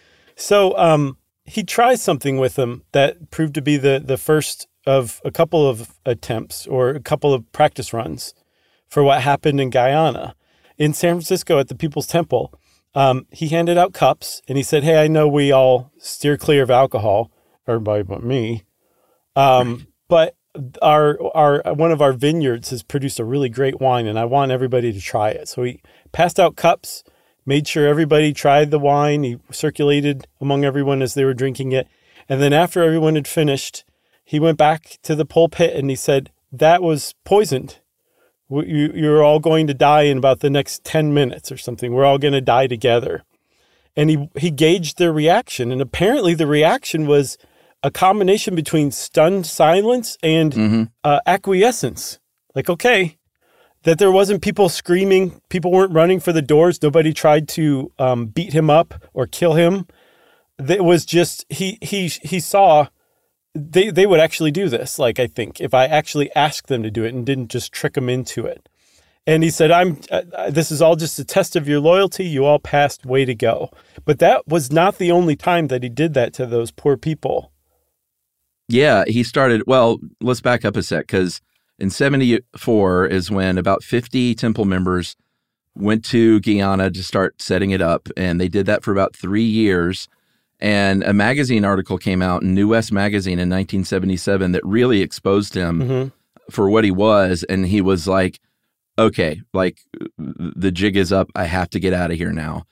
So um, he tries something with them that proved to be the, the first of a couple of attempts or a couple of practice runs for what happened in Guyana. In San Francisco at the People's Temple, Um, he handed out cups and he said, hey, I know we all steer clear of alcohol, everybody but me. Um, but our, our, one of our vineyards has produced a really great wine and I want everybody to try it. So he passed out cups, made sure everybody tried the wine. He circulated among everyone as they were drinking it. And then after everyone had finished, he went back to the pulpit and he said, that was poisoned. You, you're all going to die in about the next ten minutes or something. We're all going to die together. And he, he gauged their reaction. And apparently the reaction was a combination between stunned silence and mm-hmm. uh, acquiescence. Like, okay, that there wasn't people screaming. People weren't running for the doors. Nobody tried to um, beat him up or kill him. It was just, he, he, he saw... They they would actually do this, like, I think, if I actually asked them to do it and didn't just trick them into it. And he said, "I'm. Uh, this is all just a test of your loyalty. You all passed, way to go." But that was not the only time that he did that to those poor people. Yeah, he started, well, let's back up a sec, because in seventy-four is when about fifty temple members went to Guyana to start setting it up, and they did that for about three years. And a magazine article came out in New West magazine in nineteen seventy-seven that really exposed him mm-hmm. for what he was. And he was like, okay, like the jig is up. I have to get out of here now.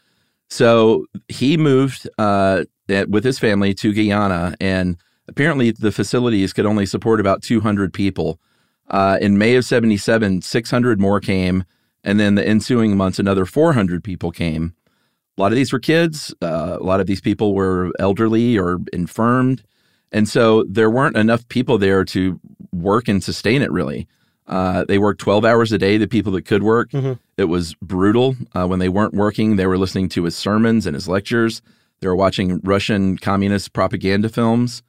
So he moved uh, with his family to Guyana. And apparently the facilities could only support about two hundred people. Uh, in May of seventy-seven, six hundred more came. And then the ensuing months, another four hundred people came. A lot of these were kids. Uh, a lot of these people were elderly or infirmed. And so there weren't enough people there to work and sustain it, really. Uh, they worked twelve hours a day, the people that could work. Mm-hmm. It was brutal. Uh, when they weren't working, they were listening to his sermons and his lectures. They were watching Russian communist propaganda films.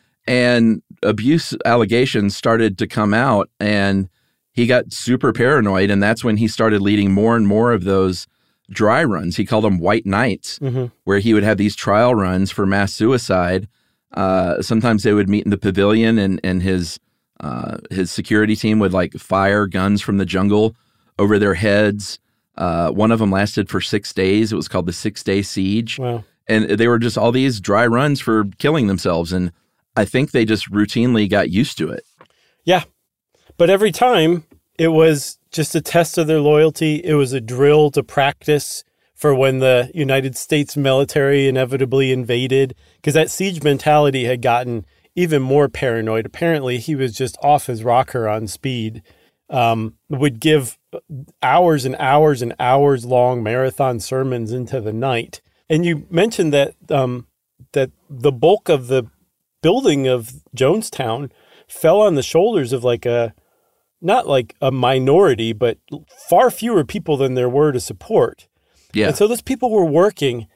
And abuse allegations started to come out, and he got super paranoid. And that's when he started leading more and more of those dry runs. He called them white nights, mm-hmm. where he would have these trial runs for mass suicide. Uh, sometimes they would meet in the pavilion, and, and his uh, his security team would like fire guns from the jungle over their heads. Uh, one of them lasted for six days. It was called the Six Day Siege. Wow. And they were just all these dry runs for killing themselves. And I think they just routinely got used to it. Yeah. But every time it was just a test of their loyalty. It was a drill to practice for when the United States military inevitably invaded, because that siege mentality had gotten even more paranoid. Apparently, he was just off his rocker on speed, um, would give hours and hours and hours long marathon sermons into the night. And you mentioned that um, that the bulk of the building of Jonestown fell on the shoulders of like a not like a minority, but far fewer people than there were to support. Yeah. And so those people were working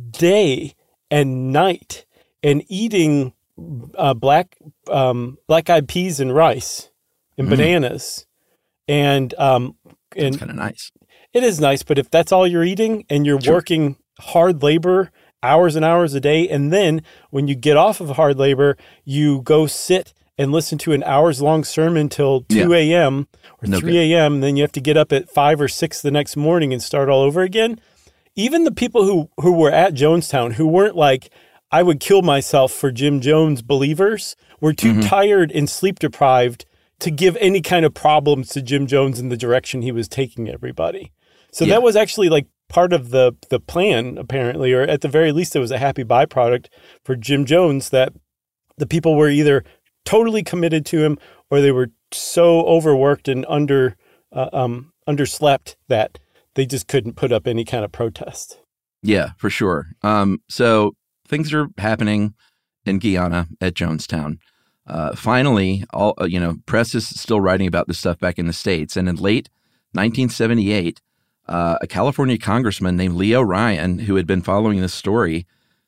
day and night and eating uh, black um, black eyed peas and rice and mm. bananas. And um, it's kind of nice. It is nice, but if that's all you're eating and you're sure. working hard labor hours and hours a day, and then when you get off of hard labor, you go sit and listen to an hours long sermon till two a.m. or no three a.m., then you have to get up at five or six the next morning and start all over again. Even the people who, who were at Jonestown, who weren't like, I would kill myself for Jim Jones believers, were too mm-hmm. tired and sleep deprived to give any kind of problems to Jim Jones in the direction he was taking everybody. So yeah. that was actually like part of the the plan, apparently, or at the very least, it was a happy byproduct for Jim Jones that the people were either totally committed to him or they were so overworked and under uh, um, underslept that they just couldn't put up any kind of protest. Yeah, for sure. Um, so things are happening in Guyana at Jonestown. Uh, finally, all uh, you know, press is still writing about this stuff back in the States. And in late nineteen seventy-eight, uh, a California congressman named Leo Ryan, who had been following this story,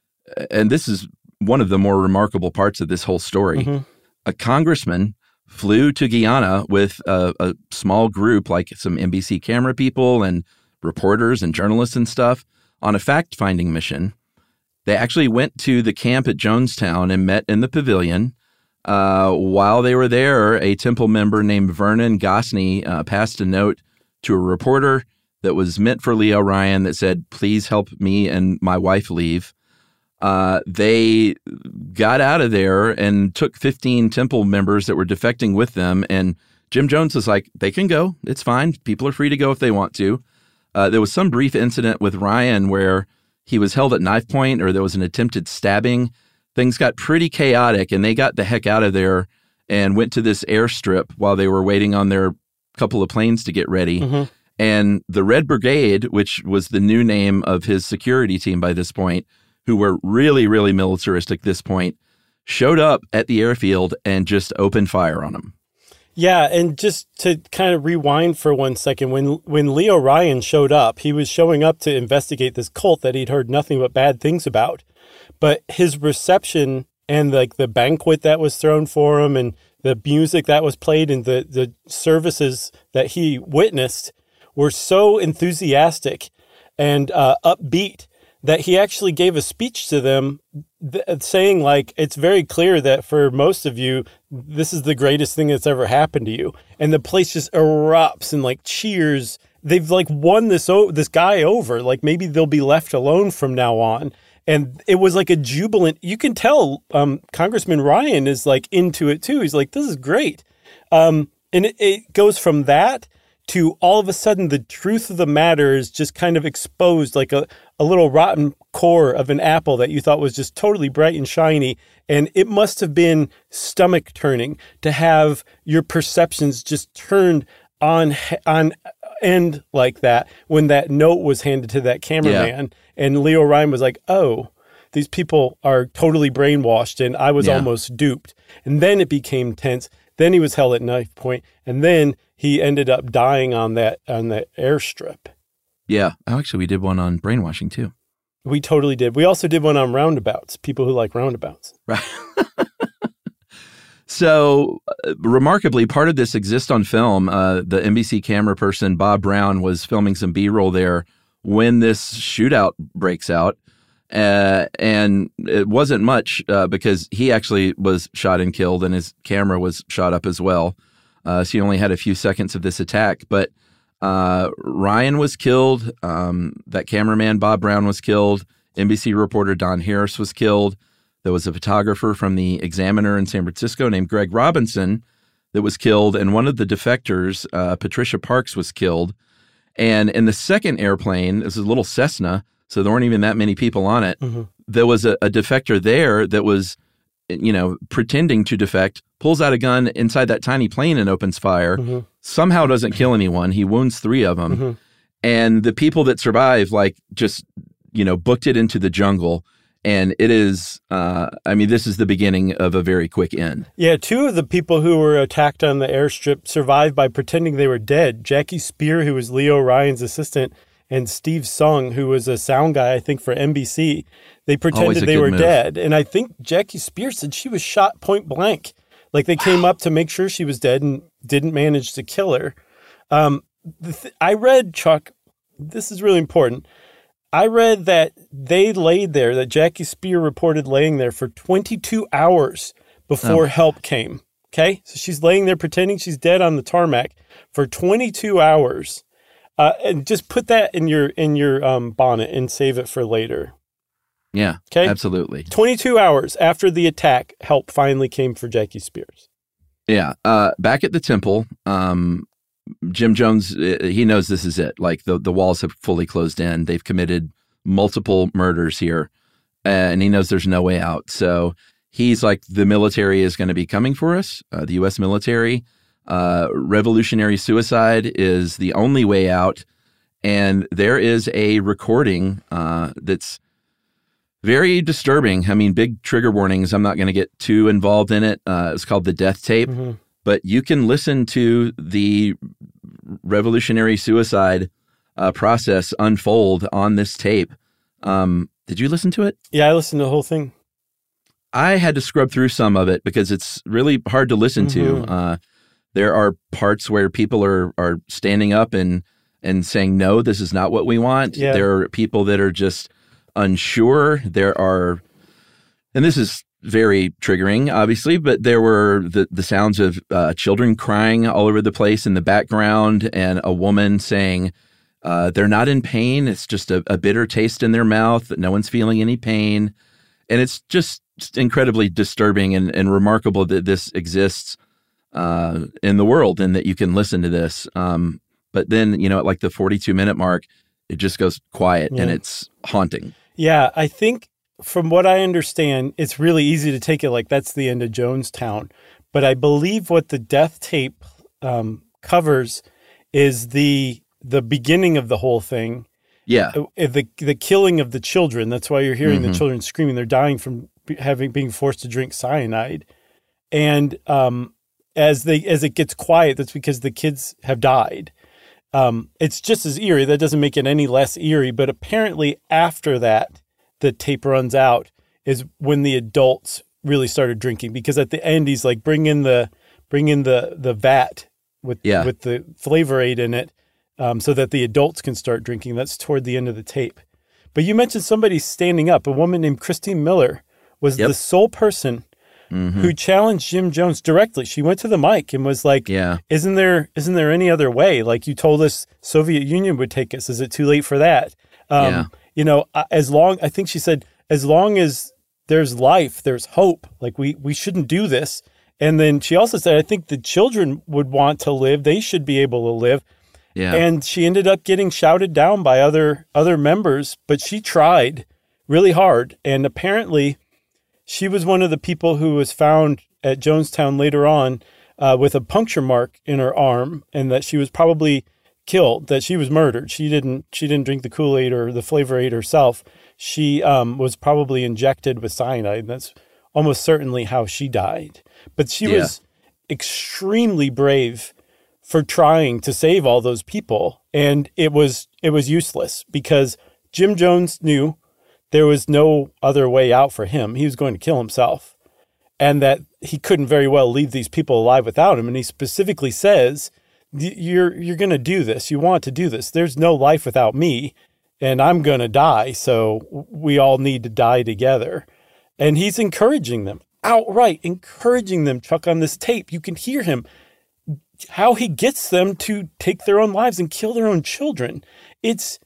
and this is one of the more remarkable parts of this whole story, mm-hmm. a congressman flew to Guyana with a, a small group, like some N B C camera people and reporters and journalists and stuff, on a fact-finding mission. They actually went to the camp at Jonestown and met in the pavilion. Uh, while they were there, a Temple member named Vernon Gosney uh, passed a note to a reporter that was meant for Leo Ryan that said, please help me and my wife leave. Uh, they got out of there and took fifteen Temple members that were defecting with them. And Jim Jones was like, they can go. It's fine. People are free to go if they want to. Uh, there was some brief incident with Ryan where he was held at knife point, or there was an attempted stabbing. Things got pretty chaotic, and they got the heck out of there and went to this airstrip while they were waiting on their couple of planes to get ready. Mm-hmm. And the Red Brigade, which was the new name of his security team by this point, who were really, really militaristic at this point, showed up at the airfield and just opened fire on them. Yeah, and just to kind of rewind for one second, when when Leo Ryan showed up, he was showing up to investigate this cult that he'd heard nothing but bad things about. But his reception and like the banquet that was thrown for him and the music that was played and the, the services that he witnessed were so enthusiastic and uh, upbeat that he actually gave a speech to them th- saying, like, it's very clear that for most of you, this is the greatest thing that's ever happened to you. And the place just erupts and, like, cheers. They've, like, won this o- this guy over. Like, maybe they'll be left alone from now on. And it was like a jubilant, you can tell um, Congressman Ryan is, like, into it, too. He's like, this is great. Um, and it, it goes from that to all of a sudden the truth of the matter is just kind of exposed, like a, a little rotten core of an apple that you thought was just totally bright and shiny. And it must have been stomach turning to have your perceptions just turned on on end like that when that note was handed to that cameraman. Yeah. And Leo Ryan was like, oh, these people are totally brainwashed and I was yeah. almost duped. And then it became tense. Then he was held at knife point, and then he ended up dying on that on that airstrip. Yeah. Oh, actually, we did one on brainwashing, too. We totally did. We also did one on roundabouts, people who like roundabouts. Right. So, uh, remarkably, part of this exists on film. Uh, the N B C camera person, Bob Brown, was filming some B-roll there when this shootout breaks out. Uh, and it wasn't much uh, because he actually was shot and killed and his camera was shot up as well. Uh, so he only had a few seconds of this attack. But uh, Ryan was killed. Um, that cameraman, Bob Brown, was killed. N B C reporter Don Harris was killed. There was a photographer from the Examiner in San Francisco named Greg Robinson that was killed. And one of the defectors, uh, Patricia Parks, was killed. And in the second airplane, this is a little Cessna, so there weren't even that many people on it. Mm-hmm. There was a, a defector there that was, you know, pretending to defect, pulls out a gun inside that tiny plane and opens fire, mm-hmm. somehow doesn't kill anyone. He wounds three of them. Mm-hmm. And the people that survive, like, just, you know, booked it into the jungle. and it is, uh, I mean, this is the beginning of a very quick end. Yeah, two of the people who were attacked on the airstrip survived by pretending they were dead. Jackie Spear, who was Leo Ryan's assistant, and Steve Sung, who was a sound guy, I think, for N B C. They pretended they were move. dead. And I think Jackie Spear said she was shot point blank. Like they wow. came up to make sure she was dead and didn't manage to kill her. Um, the th- I read, Chuck, this is really important. I read that they laid there, that Jackie Spear reported laying there for twenty-two hours before oh. help came. Okay? So she's laying there pretending she's dead on the tarmac for twenty-two hours. Uh, and just put that in your in your um, bonnet and save it for later. Yeah, okay? Absolutely. twenty-two hours after the attack, help finally came for Jackie Spears. Yeah. Uh, back at the temple, um, Jim Jones, he knows this is it. Like the, the walls have fully closed in. They've committed multiple murders here, and he knows there's no way out. So he's like, the military is going to be coming for us, uh, the U S military. Uh, revolutionary suicide is the only way out. And there is a recording uh, that's very disturbing. I mean, big trigger warnings. I'm not going to get too involved in it. Uh, it's called the Death Tape. Mm-hmm. But you can listen to the revolutionary suicide uh, process unfold on this tape. Um, did you listen to it? Yeah, I listened to the whole thing. I had to scrub through some of it because it's really hard to listen mm-hmm. to. Uh, there are parts where people are are standing up and and saying, no, this is not what we want. Yeah. There are people that are just unsure. There are, and this is very triggering, obviously, but there were the, the sounds of uh, children crying all over the place in the background, and a woman saying uh, they're not in pain. It's just a, a bitter taste in their mouth, that no one's feeling any pain. And it's just incredibly disturbing and, and remarkable that this exists uh, in the world and that you can listen to this. Um, but then, you know, at like the forty-two minute mark, it just goes quiet yeah. and it's haunting. Yeah, I think from what I understand, it's really easy to take it like that's the end of Jonestown. But I believe what the Death Tape um, covers is the the beginning of the whole thing. Yeah. The the killing of the children. That's why you're hearing mm-hmm. the children screaming. They're dying from having being forced to drink cyanide. And um, as they as it gets quiet, that's because the kids have died. Um, it's just as eerie. That doesn't make it any less eerie. But apparently after that, the tape runs out is when the adults really started drinking, because at the end he's like, bring in the bring in the the vat with yeah. with the Flavor Aid in it, um, so that the adults can start drinking. That's toward the end of the tape. But you mentioned somebody standing up. A woman named Christine Miller was yep. the sole person mm-hmm. who challenged Jim Jones directly. She went to the mic and was like, yeah. "Isn't there isn't there any other way? Like, you told us Soviet Union would take us. Is it too late for that?" Um, yeah. You know, as long, I think she said, as long as there's life, there's hope. Like, we, we shouldn't do this. And then she also said, I think the children would want to live. They should be able to live. Yeah. And she ended up getting shouted down by other other members, but she tried really hard. And apparently she was one of the people who was found at Jonestown later on uh, with a puncture mark in her arm, and that she was probably killed, that she was murdered. She didn't she didn't drink the Kool-Aid or the Flavor Aid herself. She um, was probably injected with cyanide. That's almost certainly how she died. But she yeah. was extremely brave for trying to save all those people. And it was it was useless, because Jim Jones knew there was no other way out for him. He was going to kill himself, and that he couldn't very well leave these people alive without him. And he specifically says, You're you're going to do this. You want to do this. There's no life without me, and I'm going to die. So we all need to die together. And he's encouraging them, outright encouraging them, Chuck, on this tape. You can hear him, how he gets them to take their own lives and kill their own children. It's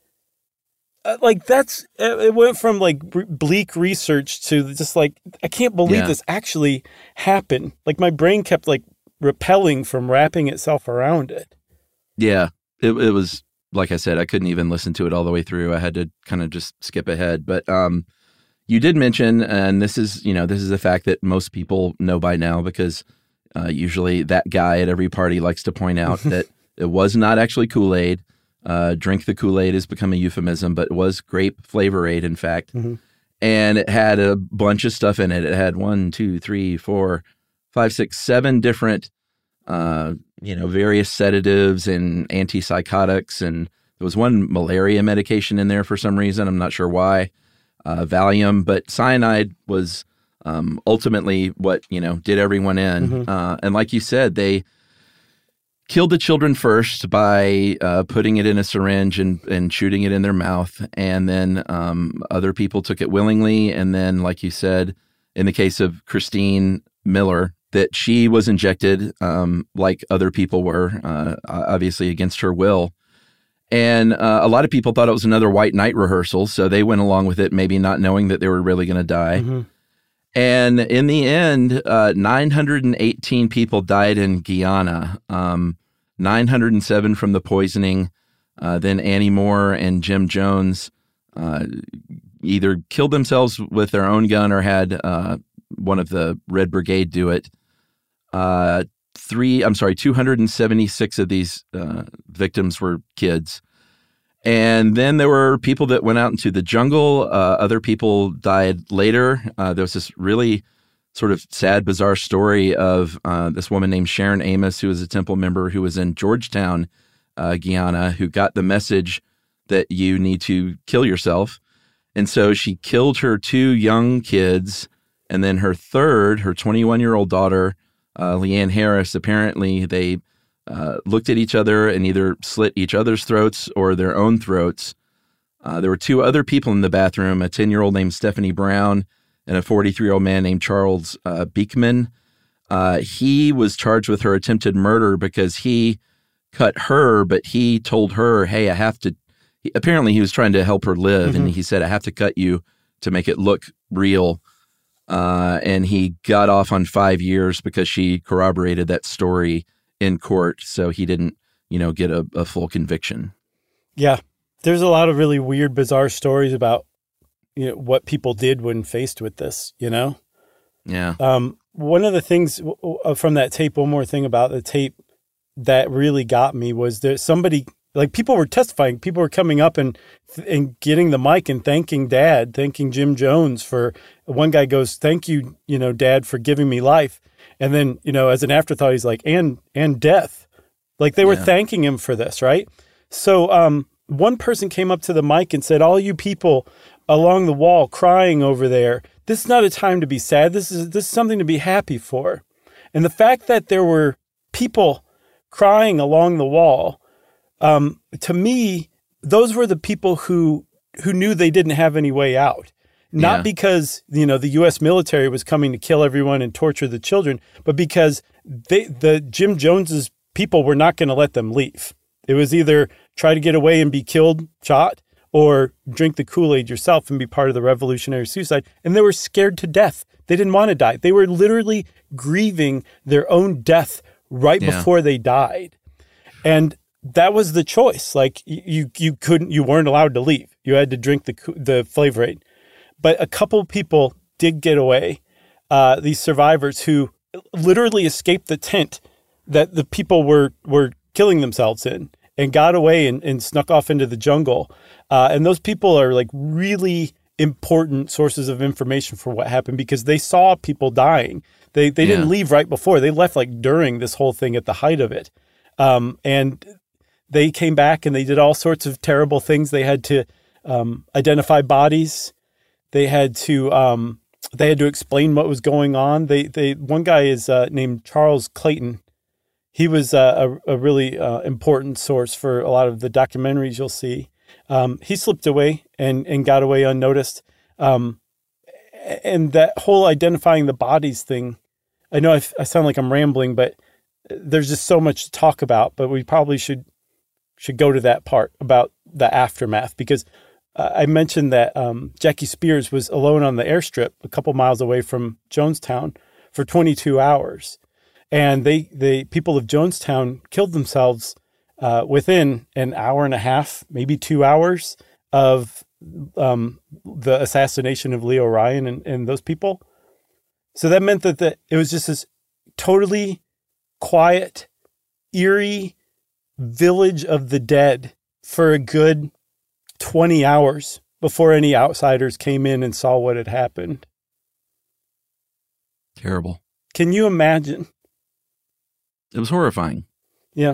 uh, like, that's, it went from like bleak research to just like, I can't believe yeah. this actually happened. Like, my brain kept like repelling from wrapping itself around it. Yeah, it, it was, like I said, I couldn't even listen to it all the way through. I had to kind of just skip ahead. But um, you did mention, and this is, you know, this is a fact that most people know by now, because uh, usually that guy at every party likes to point out that it was not actually Kool-Aid. Uh, drink the Kool-Aid has become a euphemism, but it was grape Flavor Aid, in fact. Mm-hmm. and it had a bunch of stuff in it. It had one, two, three, four, five, six, seven different, uh, you know, various sedatives and antipsychotics. And there was one malaria medication in there for some reason. I'm not sure why, uh, Valium, but cyanide was um, ultimately what, you know, did everyone in. Mm-hmm. Uh, and like you said, they killed the children first by uh, putting it in a syringe and, and shooting it in their mouth. And then um, other people took it willingly. And then, like you said, in the case of Christine Miller, that she was injected um, like other people were, uh, obviously against her will. And uh, a lot of people thought it was another White Knight rehearsal, so they went along with it, maybe not knowing that they were really going to die. Mm-hmm. And in the end, uh, nine hundred eighteen people died in Guyana, um, nine hundred seven from the poisoning. Uh, then Annie Moore and Jim Jones uh, either killed themselves with their own gun or had uh, one of the Red Brigade do it. Uh, three, I'm sorry, two hundred seventy-six of these uh, victims were kids. And then there were people that went out into the jungle. Uh, other people died later. Uh, there was this really sort of sad, bizarre story of uh, this woman named Sharon Amos, who was a temple member who was in Georgetown, uh, Guyana, who got the message that you need to kill yourself. And so she killed her two young kids. And then her third, her twenty-one-year-old daughter, uh, Leanne Harris, apparently they uh, looked at each other and either slit each other's throats or their own throats. Uh, there were two other people in the bathroom, a ten-year-old named Stephanie Brown and a forty-three-year-old man named Charles uh, Beekman. Uh, he was charged with her attempted murder because he cut her, but he told her, hey, I have to, he, apparently he was trying to help her live, mm-hmm. and he said, I have to cut you to make it look real. Uh, and he got off on five years because she corroborated that story in court, so he didn't, you know, get a, a full conviction. Yeah, there's a lot of really weird, bizarre stories about, you know, what people did when faced with this, you know? Yeah. Um, one of the things from that tape, one more thing about the tape that really got me was that somebody, like people were testifying, people were coming up and and getting the mic and thanking Dad, thanking Jim Jones for, one guy goes, thank you, you know, Dad, for giving me life. And then, you know, as an afterthought, he's like, and and death. Like they were yeah. thanking him for this, right? So um, one person came up to the mic and said, all you people along the wall crying over there, this is not a time to be sad. This is this is something to be happy for. And the fact that there were people crying along the wall, um, to me, those were the people who who knew they didn't have any way out. Not yeah. because, you know, the U S military was coming to kill everyone and torture the children, but because they, the Jim Jones's people were not going to let them leave. It was either try to get away and be killed, shot, or drink the Kool-Aid yourself and be part of the revolutionary suicide. And they were scared to death. They didn't want to die. They were literally grieving their own death right yeah. before they died. And that was the choice. Like you, you couldn't, you weren't allowed to leave. You had to drink the the Flavor Aid. But a couple people did get away. Uh, these survivors who literally escaped the tent that the people were were killing themselves in, and got away and, and snuck off into the jungle. Uh, and those people are like really important sources of information for what happened because they saw people dying. They they yeah. didn't leave right before. They left like during this whole thing at the height of it. Um, and they came back and they did all sorts of terrible things. They had to um, identify bodies. They had to um, they had to explain what was going on. They they one guy is uh, named Charles Clayton. He was uh, a, a really uh, important source for a lot of the documentaries you'll see. Um, he slipped away and, and got away unnoticed. Um, and that whole identifying the bodies thing, I know I, I sound like I'm rambling, but there's just so much to talk about. But we probably should should go to that part about the aftermath because uh, I mentioned that um, Jackie Spears was alone on the airstrip a couple miles away from Jonestown for twenty-two hours. And they, the people of Jonestown killed themselves uh, within an hour and a half, maybe two hours of um, the assassination of Leo Ryan and, and those people. So that meant that the, it was just this totally quiet, eerie village of the dead for a good twenty hours before any outsiders came in and saw what had happened. Terrible. Can you imagine? It was horrifying. Yeah.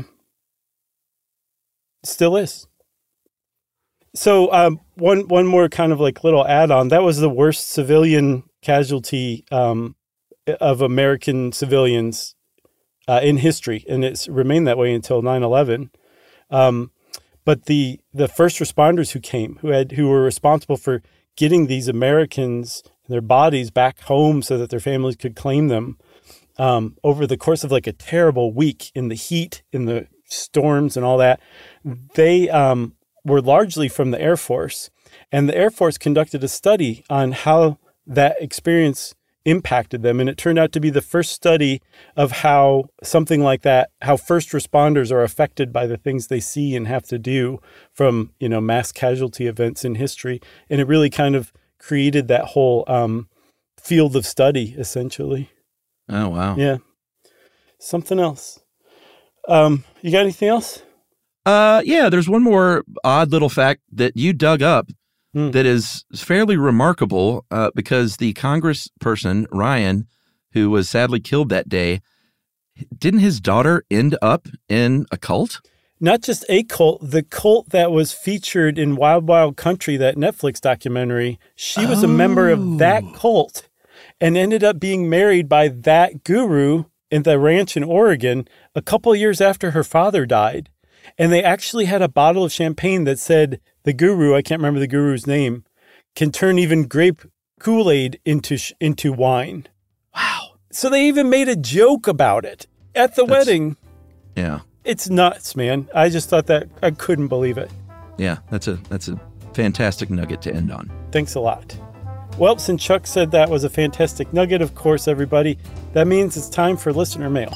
Still is. So um, one one more kind of like little add-on. That was the worst civilian casualty um, of American civilians uh, in history, and it's remained that way until nine eleven. Um, but the the first responders who came, who had who were responsible for getting these Americans and their bodies back home so that their families could claim them, um, over the course of like a terrible week in the heat, in the storms and all that, they um, were largely from the Air Force. And the Air Force conducted a study on how that experience impacted them. And it turned out to be the first study of how something like that, how first responders are affected by the things they see and have to do from, you know, mass casualty events in history. And it really kind of created that whole um, field of study, essentially. Oh, wow. Yeah. Something else. Um, you got anything else? Uh, yeah, there's one more odd little fact that you dug up mm. that is fairly remarkable uh, because the congressperson, Ryan, who was sadly killed that day, didn't his daughter end up in a cult? Not just a cult, the cult that was featured in Wild Wild Country, that Netflix documentary. She was oh. a member of that cult and ended up being married by that guru in the ranch in Oregon a couple of years after her father died. And they actually had a bottle of champagne that said the guru, I can't remember the guru's name, can turn even grape Kool-Aid into sh- into wine. Wow. So they even made a joke about it at the That's, wedding. Yeah. It's nuts, man. I just thought that, I couldn't believe it. Yeah, that's a that's a fantastic nugget to end on. Thanks a lot. Well, since Chuck said that was a fantastic nugget, of course, everybody, that means it's time for listener mail.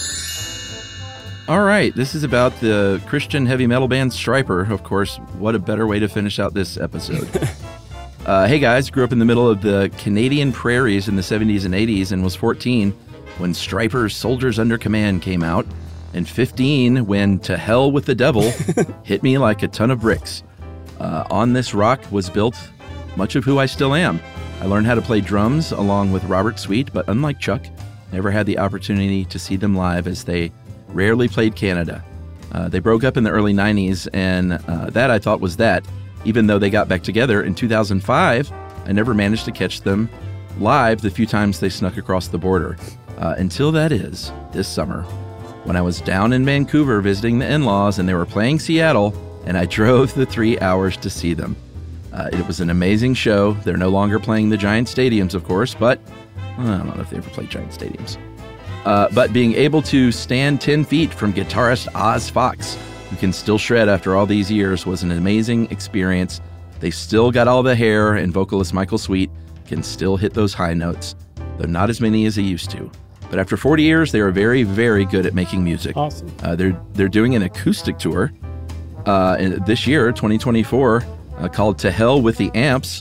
All right, this is about the Christian heavy metal band Stryper. Of course, what a better way to finish out this episode. uh, hey guys, grew up in the middle of the Canadian prairies in the seventies and eighties and was fourteen when Stryper's Soldiers Under Command came out, and fifteen when To Hell with the Devil hit me like a ton of bricks. Uh, on this rock was built much of who I still am. I learned how to play drums along with Robert Sweet, but unlike Chuck, never had the opportunity to see them live as they rarely played Canada. Uh, they broke up in the early nineties, and uh, that I thought was that. Even though they got back together in two thousand five, I never managed to catch them live the few times they snuck across the border. Uh, until that is, this summer, when I was down in Vancouver visiting the in-laws and they were playing Seattle, and I drove the three hours to see them. Uh, it was an amazing show. They're no longer playing the giant stadiums, of course, but well, I don't know if they ever played giant stadiums. Uh, but being able to stand ten feet from guitarist Oz Fox, who can still shred after all these years, was an amazing experience. They still got all the hair, and vocalist Michael Sweet can still hit those high notes, though not as many as he used to. But after forty years, they are very, very good at making music. Awesome. Uh, they're they're doing an acoustic tour uh, in, this year, twenty twenty-four, uh, called To Hell with the Amps.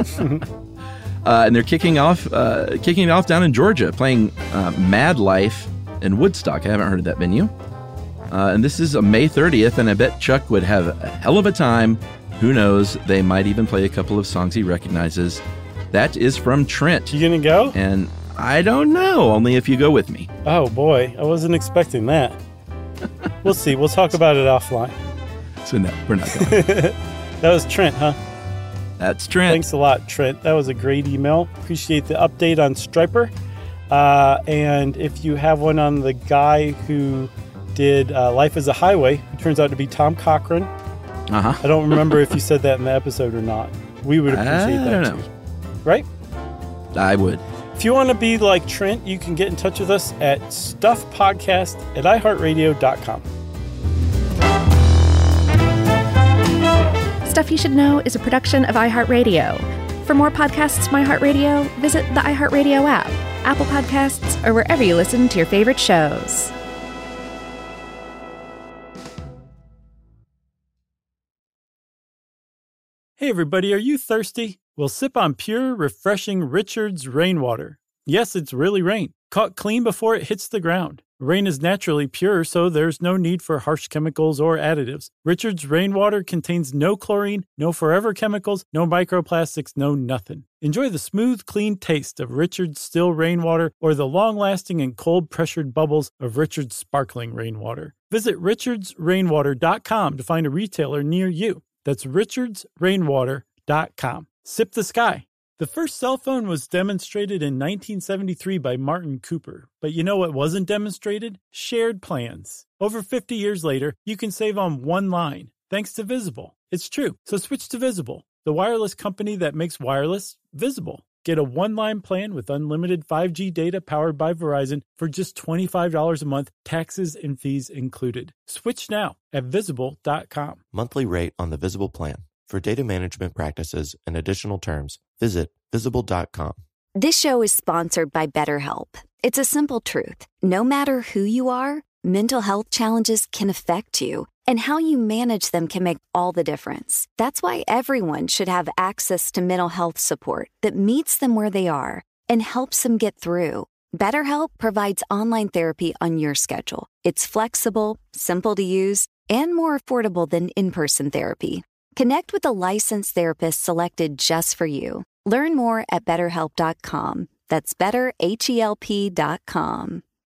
Uh, and they're kicking off, uh, kicking it off down in Georgia, playing uh, Mad Life in Woodstock. I haven't heard of that venue. Uh, and this is a May thirtieth, and I bet Chuck would have a hell of a time. Who knows? They might even play a couple of songs he recognizes. That is from Trent. You gonna go? And I don't know, only if you go with me. Oh boy, I wasn't expecting that. We'll see. We'll talk about it offline. So no, we're not going. That was Trent, huh? That's Trent. Thanks a lot, Trent. That was a great email. Appreciate the update on Stryper. Uh, and if you have one on the guy who did uh, Life is a Highway, who turns out to be Tom Cochran. Uh-huh. I don't remember if you said that in the episode or not. We would appreciate I that don't too. know. Right? I would. If you want to be like Trent, you can get in touch with us at stuffpodcast at i heart radio dot com. Stuff You Should Know is a production of iHeartRadio. For more podcasts from iHeartRadio, visit the iHeartRadio app, Apple Podcasts, or wherever you listen to your favorite shows. Hey everybody, are you thirsty? Well, sip on pure, refreshing Richard's rainwater. Yes, it's really rain, caught clean before it hits the ground. Rain is naturally pure, so there's no need for harsh chemicals or additives. Richards rainwater contains no chlorine, no forever chemicals, no microplastics, no nothing. Enjoy the smooth, clean taste of Richards still rainwater or the long-lasting and cold-pressured bubbles of Richards sparkling rainwater. Visit richards rainwater dot com to find a retailer near you. That's richards rainwater dot com. Sip the sky. The first cell phone was demonstrated in nineteen seventy-three by Martin Cooper. But you know what wasn't demonstrated? Shared plans. Over fifty years later, you can save on one line, thanks to Visible. It's true, so switch to Visible, the wireless company that makes wireless visible. Get a one-line plan with unlimited five G data powered by Verizon for just twenty-five dollars a month, taxes and fees included. Switch now at visible dot com. Monthly rate on the Visible plan. For data management practices and additional terms, visit visible dot com. This show is sponsored by BetterHelp. It's a simple truth. No matter who you are, mental health challenges can affect you, and how you manage them can make all the difference. That's why everyone should have access to mental health support that meets them where they are and helps them get through. BetterHelp provides online therapy on your schedule. It's flexible, simple to use, and more affordable than in-person therapy. Connect with a licensed therapist selected just for you. Learn more at better help dot com. That's better H E L P dot com.